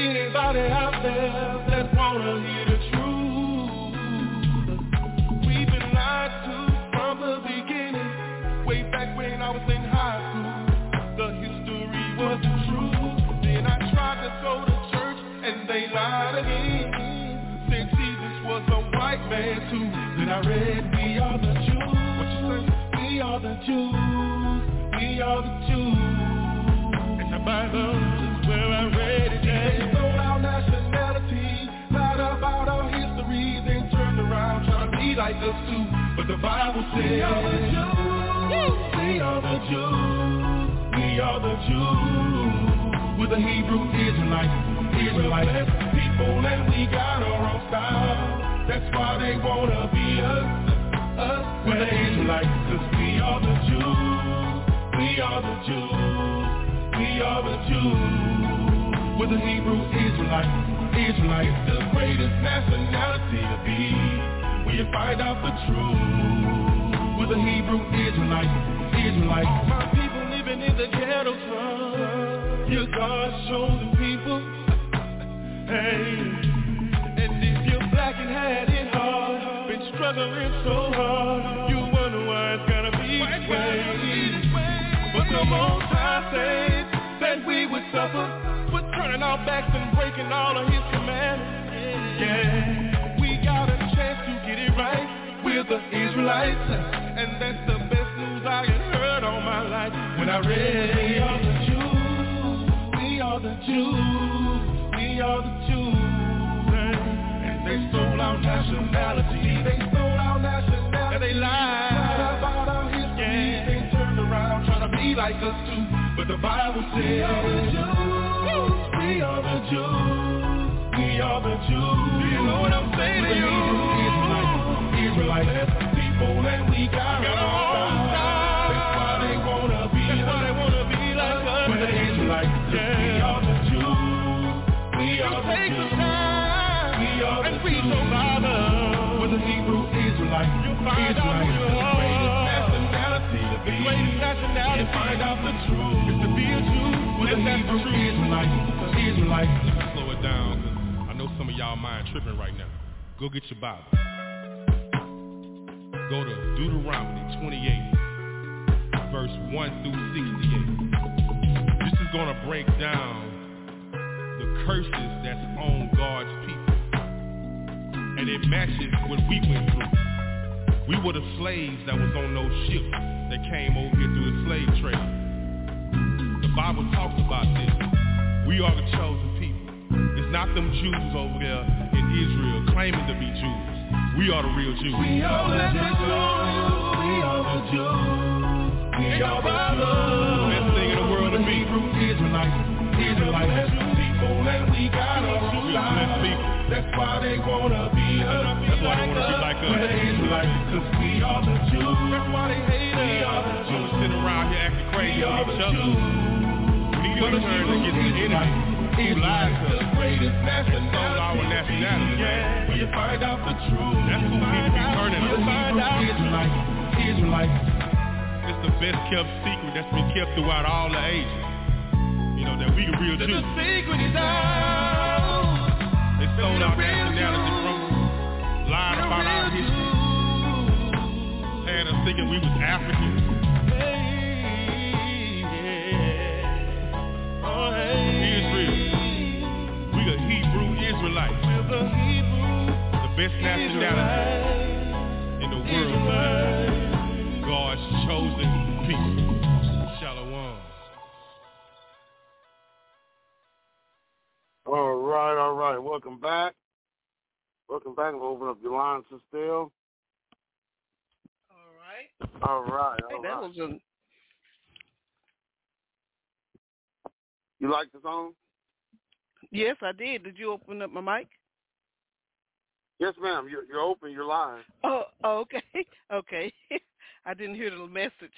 E: that wanna hear the truth? We've been lied to from the beginning, way back when I was in high school. The history wasn't true. Then I tried to go to church and they lied again. Said Jesus was a white man too. Then I read, we are the Jews. What you say? We are the Jews. We are the Jews. And the Bible is where I read it. They stole our nationality, lied about our history, then turned around trying to be like us too. But the Bible says we are the Jews. We are the Jews. We are the Jews. We're the Hebrew Israelites people, and we got our own style. That's why they wanna be us. We're the Israelites, 'cause we are the Jews. We are the Jews. We are the Jews. We're the Hebrew Israelites, the greatest nationality to be. We you find out the truth. We're the Hebrew Israelites. All my people living in the ghetto slums. You're God's chosen people. Hey, and if you're black and had it hard, been struggling so hard, you wonder why it's gotta be this way. But the Most High said that we would suffer for turning our backs and breaking all of His commandments. Yeah, we got a chance to get it right. We're the Israelites, and that's the best news I have heard all my life. When I read, we are the Jews, we are the Jews, we are the Jews. And they stole our nationality, and they lied about our history. Yeah. They turned around trying to be like us too. But the Bible says, we are the Jews, we are the Jews, we are the Jews. Do you know what I'm saying to you? Israelites, people, and we got our own style. That's why they wanna be like us. We're the Israelites, we are the Jews, we are the Jews, we are the Jews. We're the Hebrew Israelites, Israelites, the greatest nationality to be. You find out the truth. It's to be a Jew. We're the Hebrew Israelites. Let me slow it down, because I know some of y'all mind tripping right now. Go get your Bible. Go to Deuteronomy 28, verse 1 through 68. This is going to break down the curses that's on God's people. And it matches what we went through. We were the slaves that was on those ships that came over here through the slave trade. The Bible talks about this. We are the chosen people. It's not them Jews over there in Israel claiming to be Jews. We are the real Jews. We are the Jews. We are the Jews. We are the Jews. Best thing in the world to be. Israelites, people, and we got our own people. That's why they wanna be us. That's why they wanna be like us. We're the Israelites, 'cause we are the Jews. That's why they hate us. We are the Jews. We're sitting around here acting crazy with each other. We need to turn against the enemy who lies to us. That stole our nationality. Yeah, when you find out the truth, that's who we need to be turning us. Israelites. It's the best kept secret that's been kept throughout all the ages. You know, that we the real Jews. The secret is out. They stole our nationality from us, lied about our history, had us thinking we was Africans. Israel. We the Hebrew Israelites. The best nationality in the world. God's chosen people. Shalom.
C: All right. Welcome back. We'll open up your line, Still. All right.
D: Hey, that was a...
C: You like the song?
D: Yes, I did. Did you open up my mic?
C: Yes, ma'am. You're open. You're live.
D: Oh, okay. Okay. I didn't hear the message.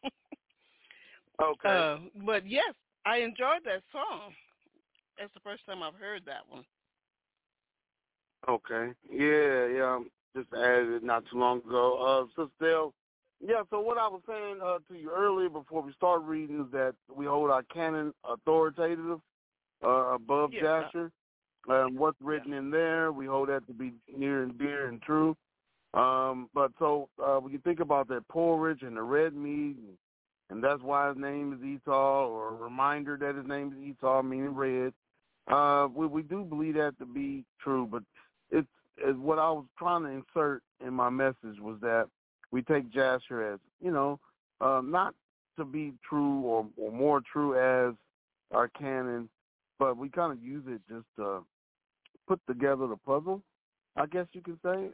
C: Okay.
D: But yes, I enjoyed that song. That's the first time I've heard that one.
C: Okay. Yeah. Just added it not too long ago. So still, yeah. So what I was saying to you earlier before we start reading is that we hold our canon authoritative above Jasher. What's written in there, we hold that to be near and dear and true. But so when you think about that porridge and the red meat, and that's why his name is Esau, or a reminder that his name is Esau, meaning red. We do believe that to be true, but it's what I was trying to insert in my message was that we take Jasher as, not to be true or more true as our canon, but we kind of use it just to put together the puzzle, I guess you could say.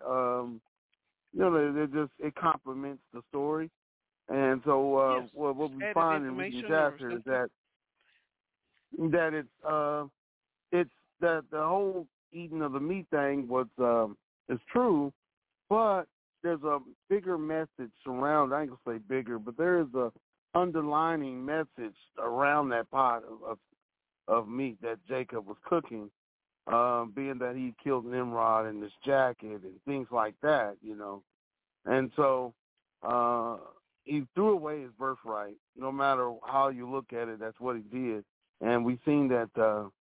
C: It complements the story. And so what we find in reading Jasher is that it's that the whole eating of the meat thing is true, but there's a bigger message around. I ain't gonna say bigger, but there is a underlining message around that pot of meat that Jacob was cooking, being that he killed Nimrod in this jacket and things like that, you know. And so he threw away his birthright. No matter how you look at it, that's what he did. And we've seen that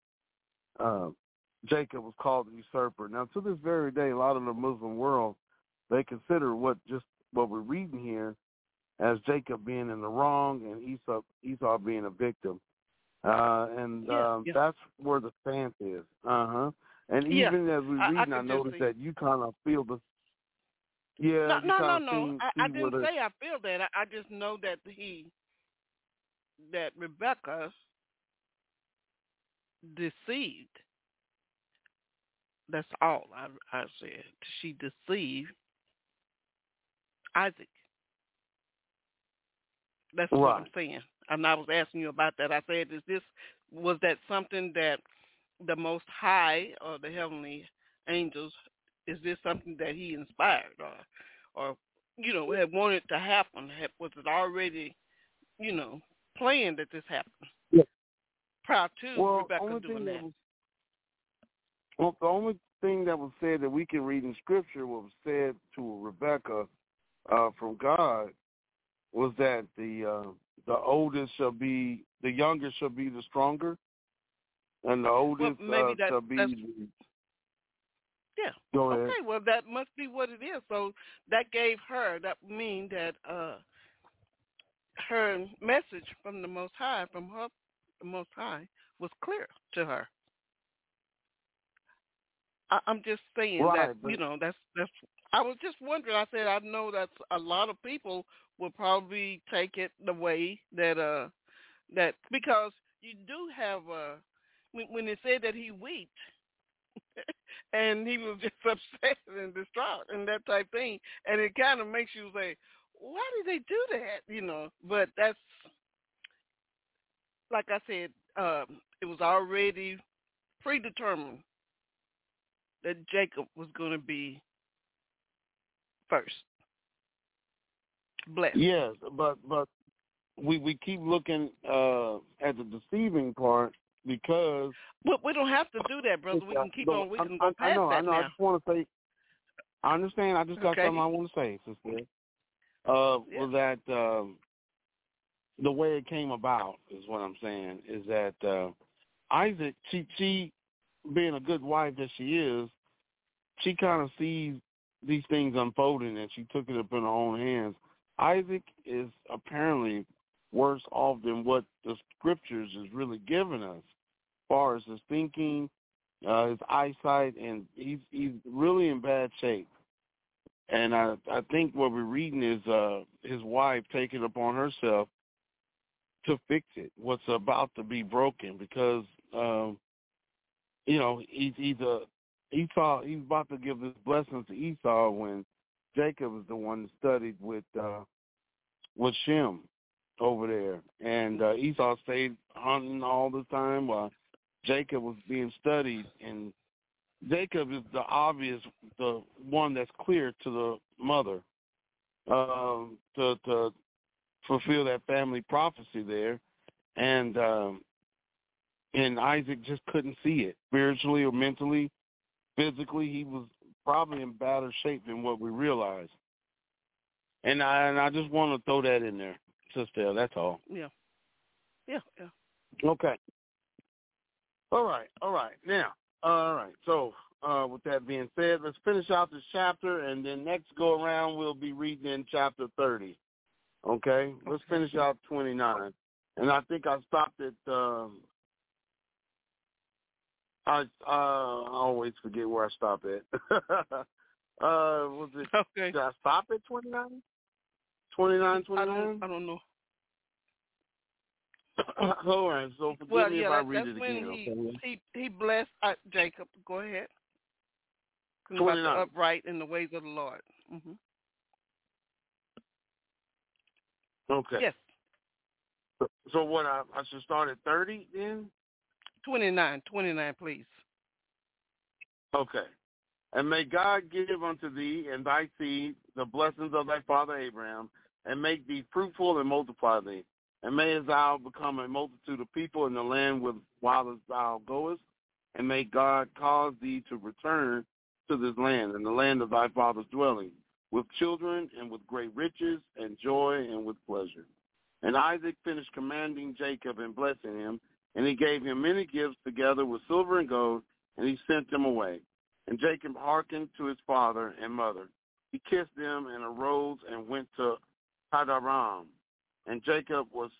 C: Jacob was called the usurper. Now, to this very day, a lot of the Muslim world, they consider what we're reading here as Jacob being in the wrong and Esau being a victim. That's where the stance is. And even as we read, I noticed that you kind of feel the. Yeah.
D: No. I didn't say I feel that. I just know that that Rebecca deceived. That's all I said. She deceived Isaac. That's what I'm saying. And I was asking you about that. I said, was that something that the Most High or the heavenly angels, is this something that he inspired or had wanted to happen? Was it already, planned that this happened?
C: Yeah.
D: Prior to Rebecca doing that.
C: The only thing that was said that we can read in Scripture was said to Rebecca from God was that the oldest shall be, the youngest shall be the stronger, and the oldest shall be.
D: Yeah.
C: Go ahead.
D: Okay. Well, that must be what it is. So that gave her. That mean that her message from the Most High, the Most High, was clear to her. I'm just saying that that's. I was just wondering. I said I know that a lot of people will probably take it the way that that because you do have when it said that he wept and he was just upset and distraught and that type thing, and it kind of makes you say, why did they do that? But that's like I said, it was already predetermined that Jacob was going to be first. Blessed.
C: Yes, but we keep looking at the deceiving part because.
D: But we don't have to do that, brother. We can keep on. We can go past that now.
C: I just want to say. I understand. I just got something I want to say, sister. Was that the way it came about is what I'm saying. Is that Isaac? She being a good wife that she is, she kind of sees these things unfolding, and she took it up in her own hands. Isaac is apparently worse off than what the Scriptures is really giving us, as far as his thinking, his eyesight, and he's really in bad shape. And I think what we're reading is his wife taking it upon herself to fix it, what's about to be broken, because he's about to give his blessings to Esau when Jacob is the one that studied with Shem over there, and Esau stayed hunting all the time while Jacob was being studied. And Jacob is the one that's clear to the mother to fulfill that family prophecy there, and Isaac just couldn't see it spiritually or mentally. Physically, he was probably in better shape than what we realized. And I just want to throw that in there, sister. That's all.
D: Yeah.
C: Okay. All right. Now, all right. So, with that being said, let's finish out this chapter, and then next go around we'll be reading in chapter 30. Okay? Let's finish out 29. And I think I stopped at I always forget where I stop at. Was it?
D: Okay.
C: Did I stop at 29? 29?
D: I don't know.
C: All right. So forgive me if I read it again.
D: He blessed Jacob. Go ahead.
C: 29.
D: About the upright in the ways of the Lord. Mm-hmm.
C: Okay.
D: Yes.
C: So what? I should start at 30 then?
D: 29, please.
C: Okay. And may God give unto thee and thy seed the blessings of thy father Abraham, and make thee fruitful and multiply thee. And mayest thou become a multitude of people in the land while thou goest, and may God cause thee to return to this land, and the land of thy father's dwelling, with children and with great riches and joy and with pleasure. And Isaac finished commanding Jacob and blessing him, and he gave him many gifts together with silver and gold, and he sent them away. And Jacob hearkened to his father and mother. He kissed them and arose and went to Paddan. And Jacob was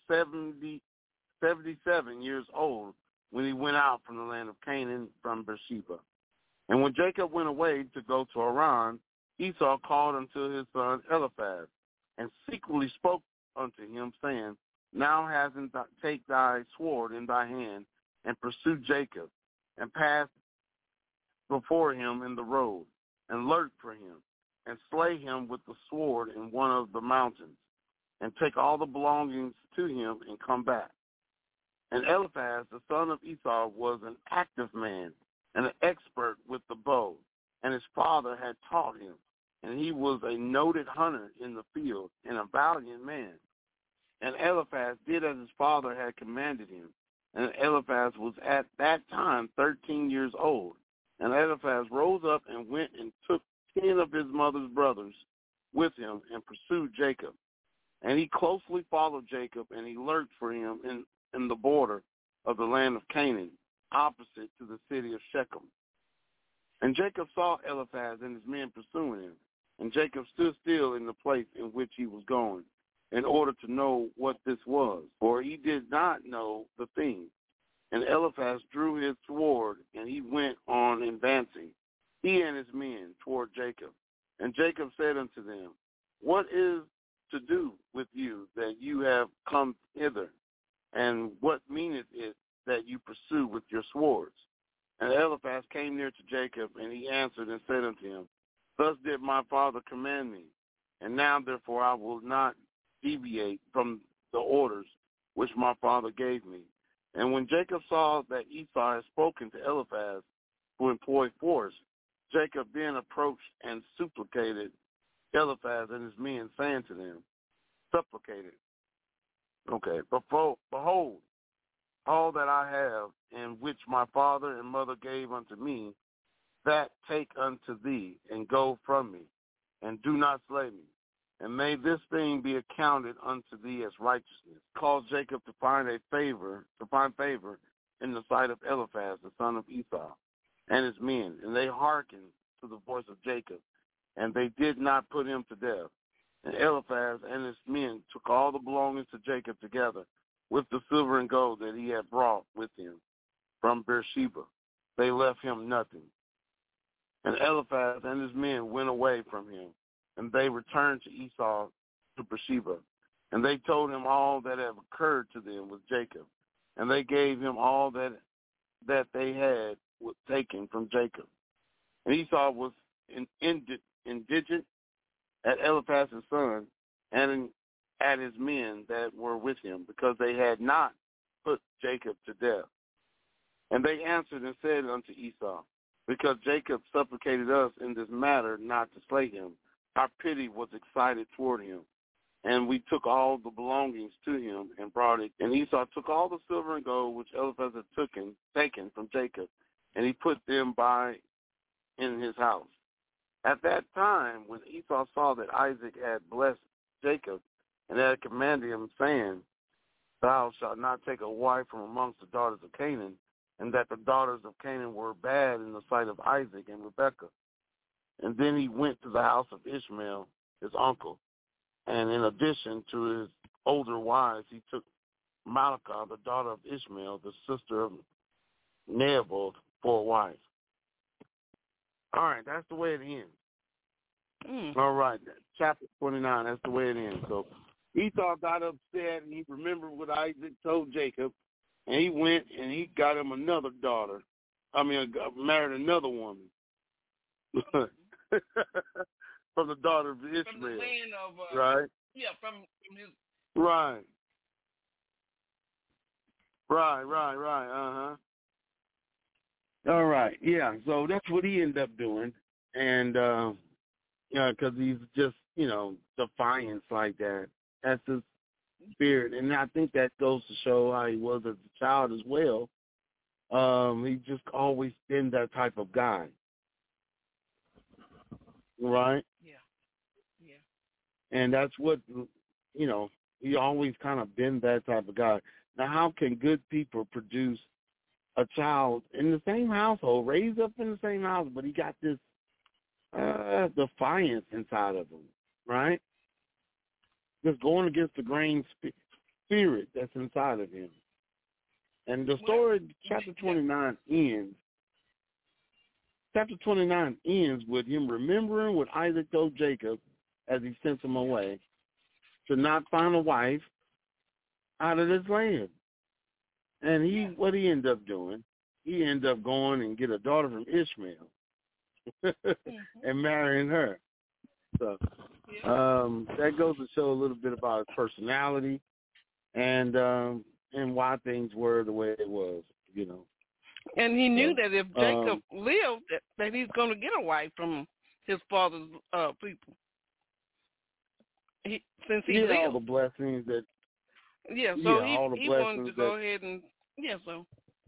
C: 77 years old when he went out from the land of Canaan from Beersheba. And when Jacob went away to go to Haran, Esau called unto his son Eliphaz, and secretly spoke unto him, saying, Now hasn't take thy sword in thy hand, and pursue Jacob, and pass before him in the road, and lurk for him, and slay him with the sword in one of the mountains, and take all the belongings to him, and come back. And Eliphaz, the son of Esau, was an active man, and an expert with the bow, and his father had taught him, and he was a noted hunter in the field, and a valiant man. And Eliphaz did as his father had commanded him, and Eliphaz was at that time 13 years old. And Eliphaz rose up and went and took 10 of his mother's brothers with him, and pursued Jacob. And he closely followed Jacob, and he lurked for him in the border of the land of Canaan, opposite to the city of Shechem. And Jacob saw Eliphaz and his men pursuing him, and Jacob stood still in the place in which he was going, in order to know what this was, for he did not know the thing. And Eliphaz drew his sword, and he went on advancing, he and his men, toward Jacob. And Jacob said unto them, What is to do with you that you have come hither? And what meaneth it that you pursue with your swords? And Eliphaz came near to Jacob, and he answered and said unto him, Thus did my father command me, and now therefore I will not deviate from the orders which my father gave me. And when Jacob saw that Esau had spoken to Eliphaz to employ force, Jacob then approached and supplicated Eliphaz and his men, saying to them, Behold, all that I have, and which my father and mother gave unto me, that take unto thee, and go from me, and do not slay me. And may this thing be accounted unto thee as righteousness. Caused Jacob to find favor in the sight of Eliphaz, the son of Esau, and his men. And they hearkened to the voice of Jacob, and they did not put him to death. And Eliphaz and his men took all the belongings to Jacob together, with the silver and gold that he had brought with him from Beersheba. They left him nothing. And Eliphaz and his men went away from him, and they returned to Esau to Beersheba. And they told him all that had occurred to them with Jacob. And they gave him all that they had taken from Jacob. And Esau was indigent at Eliphaz's son and at his men that were with him, because they had not put Jacob to death. And they answered and said unto Esau, Because Jacob supplicated us in this matter not to slay him, our pity was excited toward him. And we took all the belongings to him and brought it. And Esau took all the silver and gold which Eliphaz had taken from Jacob, and he put them by in his house. At that time, when Esau saw that Isaac had blessed Jacob, and had commanded him, saying, Thou shalt not take a wife from amongst the daughters of Canaan, and that the daughters of Canaan were bad in the sight of Isaac and Rebekah. And then he went to the house of Ishmael, his uncle, and in addition to his older wives, he took Malachah, the daughter of Ishmael, the sister of Nebaioth, for a wife. All right, that's the way it ends. All right, chapter 29, that's the way it ends. So Esau got upset, and he remembered what Isaac told Jacob, and he went and he got him another daughter. Married another woman. From the daughter of Ishmael.
D: From the land of,
C: right?
D: Yeah, from his...
C: Right. Uh-huh. All right, yeah, so that's what he ended up doing. And, because he's just, defiance like that. That's his spirit. And I think that goes to show how he was as a child as well. He's just always been that type of guy. Right?
D: Yeah.
C: And that's what, he always kind of been that type of guy. Now, how can good people produce a child in the same household, raised up in the same house, but he got this defiance inside of him, right? Just going against the grain spirit that's inside of him. And the story, chapter 29 ends. Chapter 29 ends with him remembering what Isaac told Jacob as he sent him away to not find a wife out of this land. And what he ended up doing, he ended up going and get a daughter from Ishmael and marrying her. So that goes to show a little bit about his personality and why things were the way it was,
D: And he knew that if Jacob lived, that he's going to get a wife from his father's people. Since he lived.
C: All the blessings that.
D: Yeah, so
C: all the
D: he wanted to go ahead and, so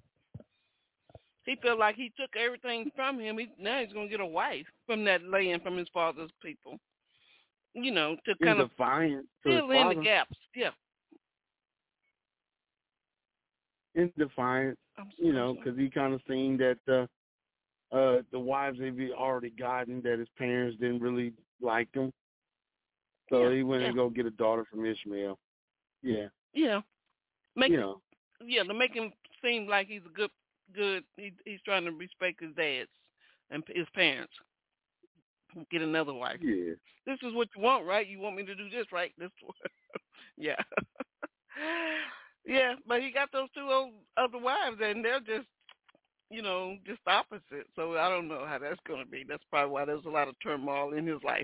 D: he felt like he took everything from him. Now he's going to get a wife from that land, from his father's people, to kind of fill in the gaps. Yeah.
C: In defiance, because he kind of seen that the wives he'd already gotten, that his parents didn't really like him. So he went and go get a daughter from Ishmael. Yeah.
D: Yeah. To make him seem like he's a good. He's trying to respect his dad's and his parents. Get another wife.
C: Yeah.
D: This is what you want, right? You want me to do this, right? This. Yeah. Yeah, but he got those two other wives, and they're just, just opposite. So I don't know how that's going to be. That's probably why there's a lot of turmoil in his life.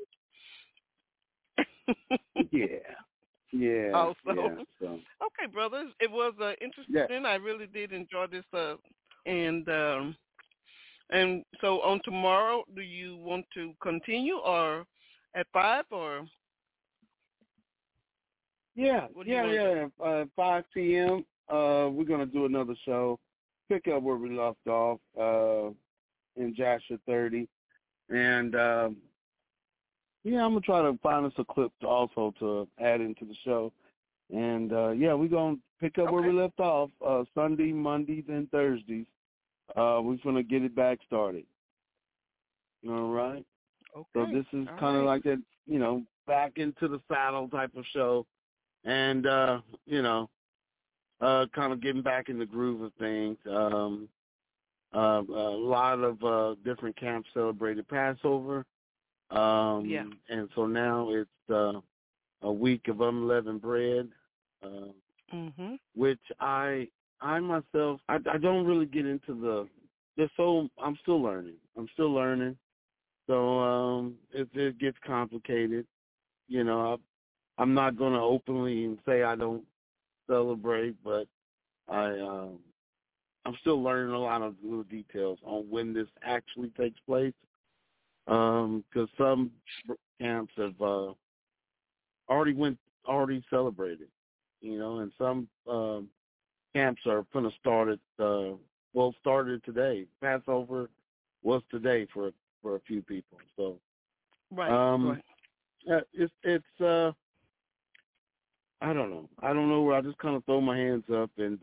D: Yeah.
C: Also.
D: Yeah, so. Okay, brothers, it was interesting. Yeah. I really did enjoy this. And so on tomorrow, do you want to continue or at 5 or?
C: Yeah. 5 p.m. We're gonna do another show. Pick up where we left off in Joshua 30, and I'm gonna try to find us a clip also to add into the show. And we're gonna pick up where we left off Sunday, Mondays, and Thursdays. We're gonna get it back started. All right.
D: Okay.
C: So this is kind of like that, back into the saddle type of show. And, kind of getting back in the groove of things. A lot of different camps celebrated Passover. And so now it's a week of unleavened bread, which I myself, I don't really get into I'm still learning. So it gets complicated. I'm not going to openly say I don't celebrate, but I'm still learning a lot of little details on when this actually takes place. Because some camps have already celebrated, and some camps are going to start it. Started today. Passover was today for a few people. So
D: right.
C: It's I don't know. Where I just kind of throw my hands up and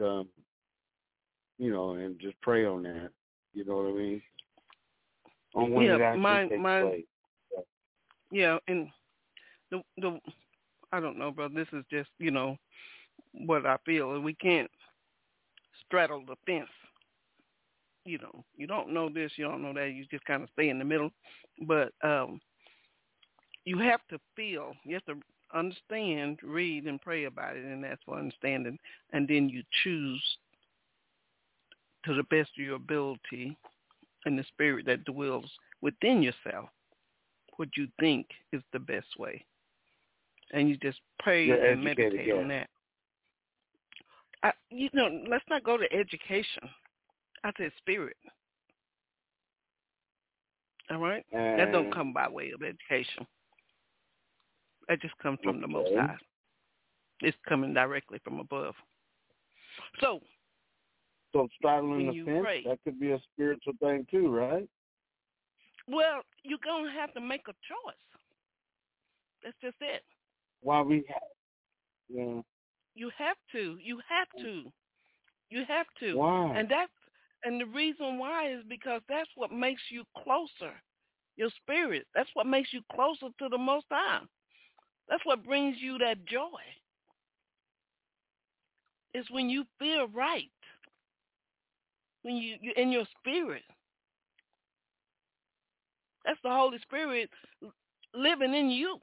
C: and just pray on that. You know what I mean? On when it actually takes place.
D: Yeah, and the I don't know, bro. This is just what I feel. We can't straddle the fence. You don't know this, you don't know that. You just kind of stay in the middle. But you have to feel. You have to understand, read, and pray about it, and that's for understanding. And then you choose to the best of your ability and the spirit that dwells within yourself what you think is the best way. And you just pray and meditate on that. Let's not go to education. I said spirit. All right? That don't come by way of education. That just comes from the Most High. It's coming directly from above. So,
C: So straddling
D: when
C: the
D: you
C: fence,
D: pray.
C: that could be a spiritual thing too, right?
D: Well, you're going to have to make a choice. That's just it.
C: Why we have, yeah.
D: You have to. You have to. You have to.
C: Why?
D: And the reason why is because that's what makes you closer. Your spirit. That's what makes you closer to the Most High. That's what brings you that joy. It's when you feel right. When you're in your spirit. That's the Holy Spirit living in you.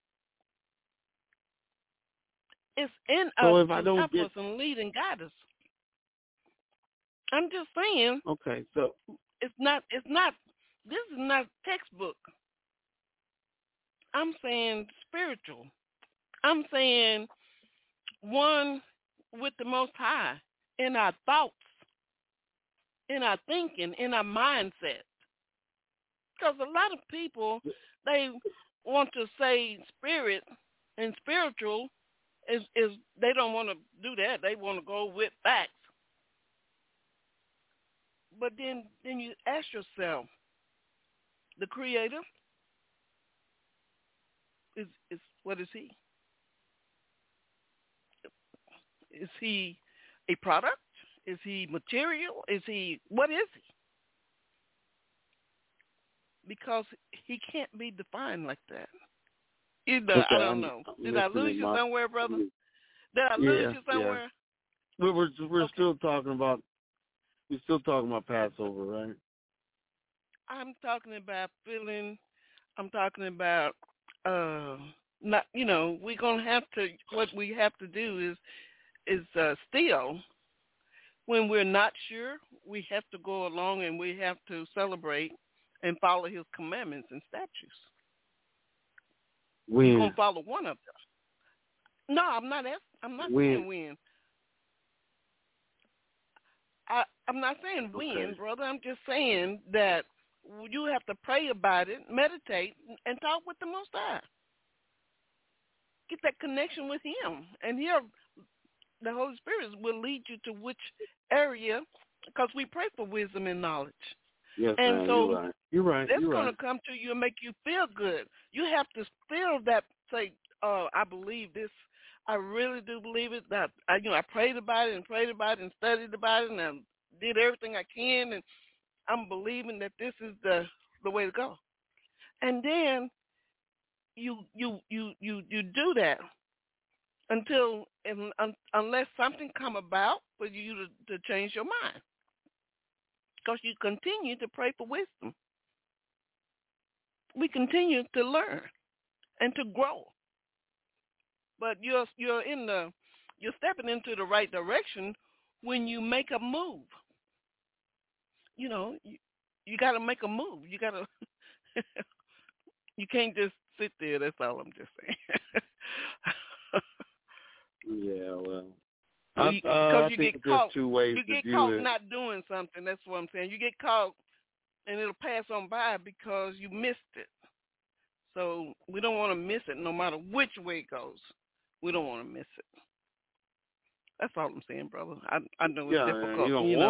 D: It's in
C: So
D: us
C: if I
D: to
C: don't
D: help
C: get,
D: us and lead and guide us. I'm just saying,
C: okay, so
D: this is not textbook. I'm saying spiritual. I'm saying one with the Most High in our thoughts, in our thinking, in our mindset. Because a lot of people, they want to say spirit and spiritual is they don't want to do that. They want to go with facts. But then you ask yourself, the Creator is what is He? Is He a product? Is He material? What is He? Because He can't be defined like that.
C: okay,
D: I don't know. Did I lose you somewhere, brother? Did I lose you somewhere?
C: Yeah. We're okay. Still talking about Passover, right?
D: I'm talking about feeling. I'm talking about not. We're gonna have to. What we have to do is still, when we're not sure, we have to go along and we have to celebrate and follow His commandments and statutes. We're gonna follow one of them. No, I'm not saying when. I'm not saying when, brother. I'm just saying that you have to pray about it, meditate, and talk with the Most High. Get that connection with Him, and the Holy Spirit will lead you to which area, because we pray for wisdom and knowledge.
C: Yes,
D: and
C: man,
D: so
C: you're right.
D: That's going to come to you and make you feel good. You have to feel that, say, I believe this. I really do believe it. That I prayed about it and studied about it, and I did everything I can, and I'm believing that this is the way to go. And then you do that unless something come about for you to change your mind. Because you continue to pray for wisdom. We continue to learn and to grow. But you're stepping into the right direction when you make a move. You got to make a move. You got to. You can't just sit there. That's all I'm just saying.
C: Yeah, well.
D: Because you get caught.
C: Two ways
D: you get caught not doing something. That's what I'm saying. You get caught, and it'll pass on by because you missed it. So we don't want to miss it, no matter which way it goes. We don't want to miss it. That's all I'm saying, brother. I know it's difficult.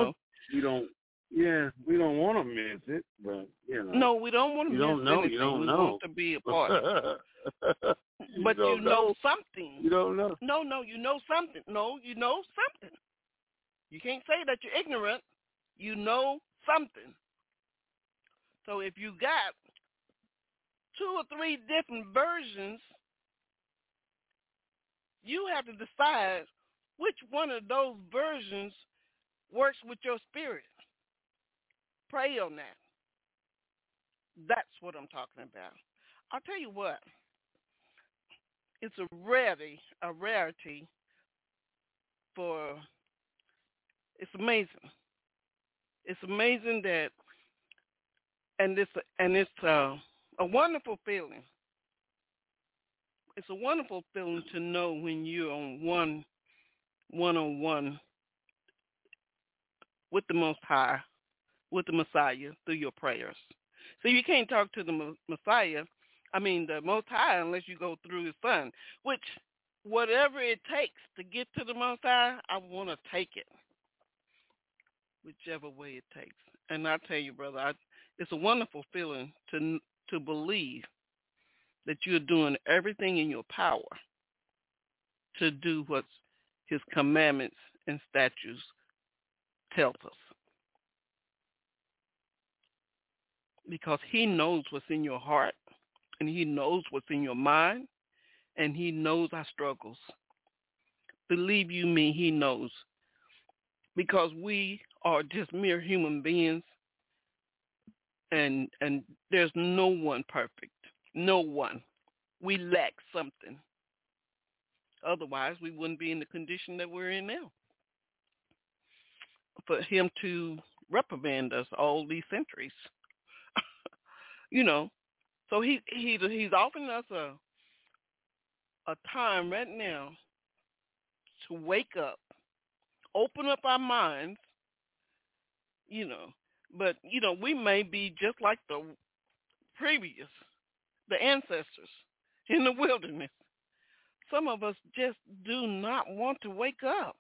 C: We don't want to miss it, but
D: No, we don't want to miss anything.
C: You don't
D: we
C: know.
D: Want to be a part. But
C: you
D: know something.
C: You don't know.
D: No, you know something. No, you know something. You can't say that you're ignorant. You know something. So if you got 2 or 3 different versions, you have to decide which one of those versions works with your spirit. Pray on that. That's what I'm talking about. I'll tell you what. It's a rarity it's amazing. It's amazing that, and it's a wonderful feeling. It's a wonderful feeling to know when you're on one-on-one with the Most High, with the Messiah through your prayers. So you can't talk to the Messiah, the Most High, unless you go through His Son, which whatever it takes to get to the Most High, I want to take it. whichever way it takes. And I tell you, brother, it's a wonderful feeling to believe that you're doing everything in your power to do what his commandments and statutes tell us. Because he knows what's in your heart, and he knows what's in your mind, and he knows our struggles. Believe you me, he knows. Because we are just mere human beings, and there's no one perfect. No one. We lack something. Otherwise, we wouldn't be in the condition that we're in now. For him to reprimand us all these centuries. So he's offering us a time right now to wake up, open up our minds, But, we may be just like the ancestors in the wilderness. Some of us just do not want to wake up.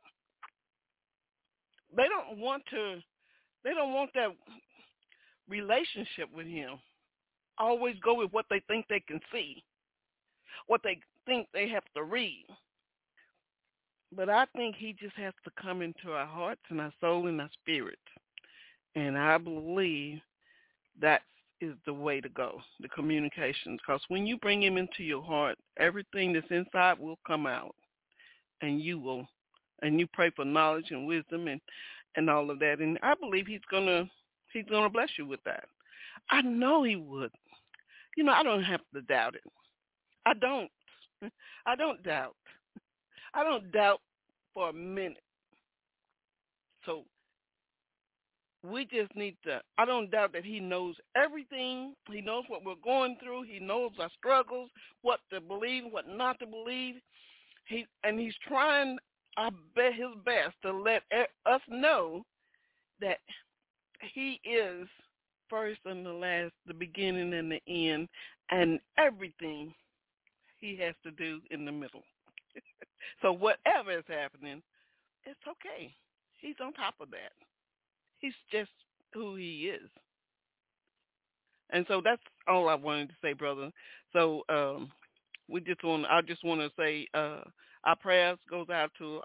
D: They don't want that relationship with him. Always go with what they think they can see, what they think they have to read. But I think he just has to come into our hearts and our soul and our spirit. And I believe that is the way to go, the communications. Because when you bring him into your heart, everything that's inside will come out. And you pray for knowledge and wisdom and all of that. And I believe he's gonna bless you with that. I know he would. I don't have to doubt it. I don't doubt. I don't doubt for a minute. So we just need to, I don't doubt that he knows everything. He knows what we're going through. He knows our struggles, what to believe, what not to believe. He's trying, I bet, his best to let us know that he is first and the last, the beginning and the end, and everything he has to do in the middle. So whatever is happening, it's okay. He's on top of that. He's just who he is. And so that's all I wanted to say, brother. So I just want to say our prayers goes out to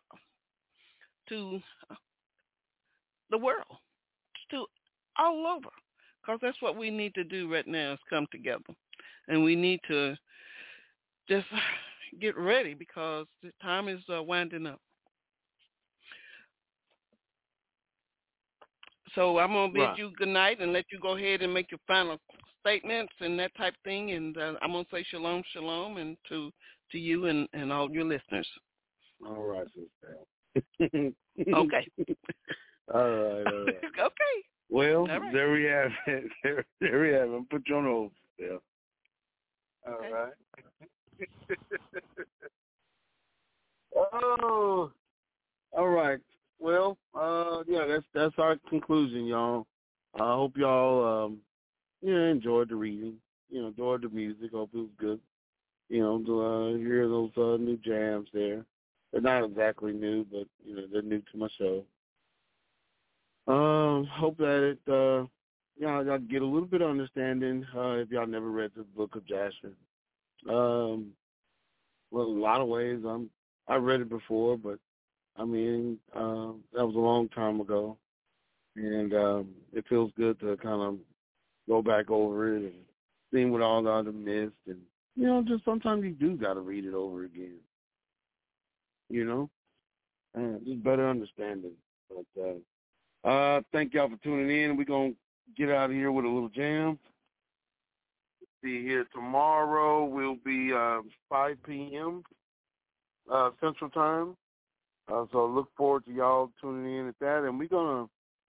D: the world, to all over, because that's what we need to do right now is come together. And we need to just get ready because the time is winding up. So I'm going to bid you good night and let you go ahead and make your final statements and that type of thing. And I'm going to say shalom, shalom, and to you and all your listeners.
C: All right, sister.
D: Okay.
C: All right.
D: Okay.
C: Well,
D: right.
C: There we have it. There we have it. I'll put you on hold, Bill. All
D: Okay.
C: right. Oh, all right. Well, that's our conclusion, y'all. I hope y'all, enjoyed the reading, enjoyed the music. Hope it was good, to hear those new jams there. They're not exactly new, but, they're new to my show. Hope that y'all get a little bit of understanding if y'all never read the book of Jasher. Well, in a lot of ways, I read it before, but that was a long time ago, and it feels good to kind of go back over it and see what all the other missed, and just sometimes you do got to read it over again, and just better understanding. But thank y'all for tuning in. We're gonna get out of here with a little jam. See here tomorrow. Will be 5 p.m. Central Time. So look forward to y'all tuning in at that, and we're gonna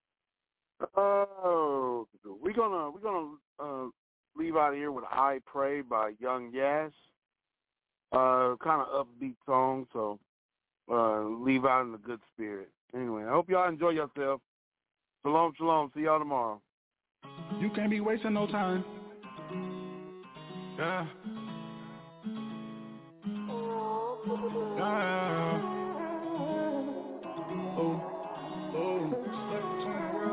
C: leave out of here with "I Pray" by Young Yash. Kind of upbeat song, so leave out in a good spirit. Anyway, I hope y'all enjoy yourself. Shalom, shalom. See y'all tomorrow.
F: You can't be wasting no time. Yeah. Yeah. Oh, stuck between the world.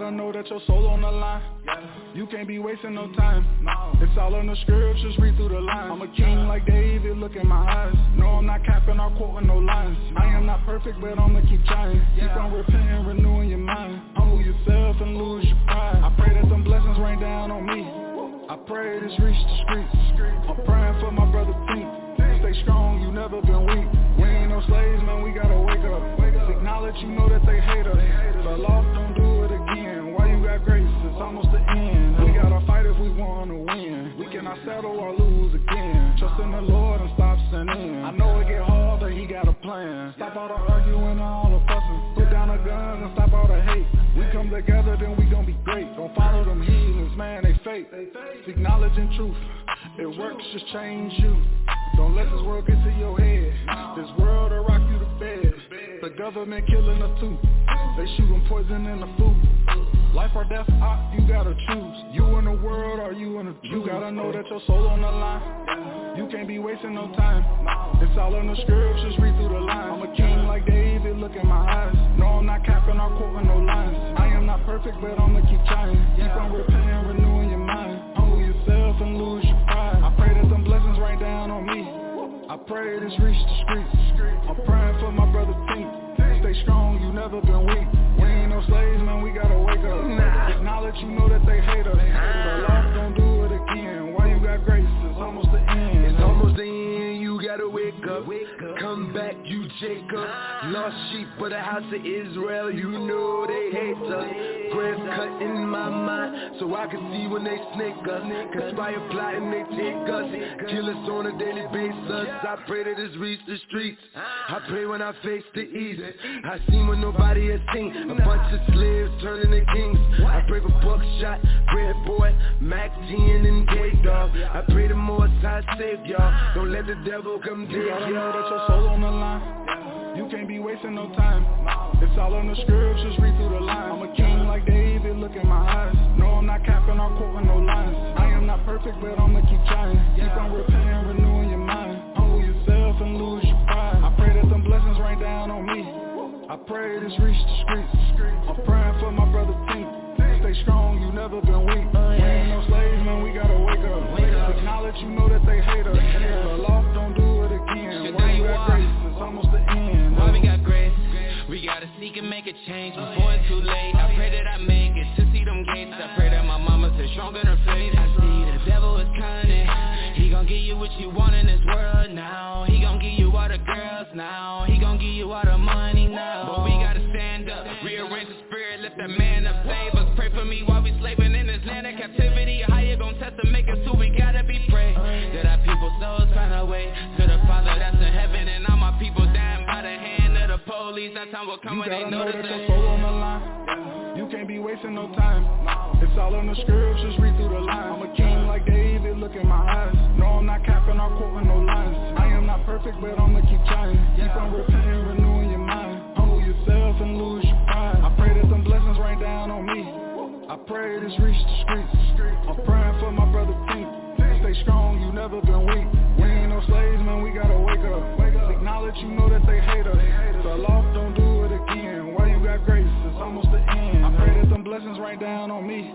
F: gotta know that your soul on the line. You can't be wasting no time. It's all in the scriptures, read through the lines. I'm a king like David, look in my eyes. No, I'm not capping or quoting no lines. I am not perfect, but I'ma keep trying. Keep on repenting, renewing your mind. Humble yourself and lose your pride. I pray that them blessings rain down on me. I pray this reach the streets. I'm praying for my brother Pink. Stay strong, you never been weak. We ain't no slaves, man, we gotta wake up. Acknowledge you know that they hate us. Fell off, don't do it again. Why you got grace? It's almost the end. We gotta fight if we wanna win. We cannot settle or lose again. Trust in the Lord and stop sinning. I know it get hard, but he got a plan. Stop all the arguing and all the fussing. Put down the guns and stop all the hate. We come together, then we gon' be great. Don't follow them heathens, man, they fake. Acknowledging truth, it works, just change you. Don't let this world get to your head. This world will rock you to bed. The government killing us too. They shooting poison in the food. Life or death, you gotta choose. You in the world or you in the truth. You gotta know that your soul on the line. You can't be wasting no time. It's all in the scriptures, read through the lines. I'm a king like David, look in my eyes. No, I'm not capping or quoting no lines. I am not perfect, but I'ma keep trying. Keep on repenting, renewing your mind. Humble yourself and lose your pride. I pray that them blessings rain down on me. I pray this reach the streets. I'm praying for my brother Pink. Stay strong, you never been weak. We ain't no slaves, man, we gotta wake up. Acknowledge you know that they hate us. The lost don't do it again. Why you got grace? It's almost the end.
B: It's almost the end, you gotta wake up. Come back, you Jacob. Lost sheep of the house of Israel, you know they hate us. Grass cut in my mind, so I can see when they snake us. Conspire plotting, they take us. Kill us on a daily basis. I pray that it's reach the streets. I pray when I face the east. I seen what nobody has seen. A bunch of slaves turning to kings. I pray for Buckshot, Red Boy, Mac 10 and K-Dog. I pray the Most High save y'all. Don't let the devil come
F: You
B: take
F: gotta know that your
B: y'all.
F: soul on the line. You can't be wasting no time. It's all in the scriptures, read through the lines. I'm a king like David, look in my eyes. No, I'm not capping or quoting no lines. I am not perfect, but I'ma keep trying. Keep on repenting, renewing your mind. Humble yourself and lose your pride. I pray that them blessings rain down on me. I pray this reach the streets. I'm praying for my brother Pink. Stay strong, you never been weak. We ain't no slaves, man, we gotta wake up. Acknowledge you know that they hate us. The lost don't do it again. Why you got grace? It's almost the end.
G: Why we got grace? We gotta seek and make a change before it's too late. I pray that I make it to see them gates. I pray that my mama stays stronger than faith. I see the devil is cunning. He gon' give you what you want in this world now. He gon' give you all the girls now. He gon' give you all the money now. But we gotta stand up, rearrange the spirit, lift that man up, save us. Pray for me while we slaving in this land of captivity. How you gon' test to make us who we gotta be praying that our people's souls find a way to the Father that's in heaven. And all my people dying by the hand of the police. That time will come when they know
F: that
G: the
F: your soul on the line. You can't be wasting no time. It's all in the scriptures, read through the lines. I'm a king like David, look in my eyes. No, I'm not capping or quoting no lines. I am not perfect, but I'ma keep trying. Keep on repenting, renewing your mind. Humble yourself and lose your pride. I pray that them blessings rain down on me. I pray this reach the streets. I'm praying for my brother Pink. Stay strong, you never been weak. We ain't no slaves, man, we gotta wake up. Acknowledge you know that they hate us. The lost don't do it again. Why you got grace? It's almost the end. I pray that them blessings rain down on me.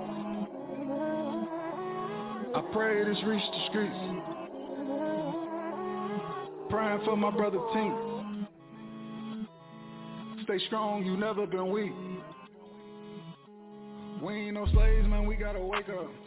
F: I pray this reach the streets. Praying for my brother Tink. Stay strong, you never been weak. We ain't no slaves, man, we gotta wake up.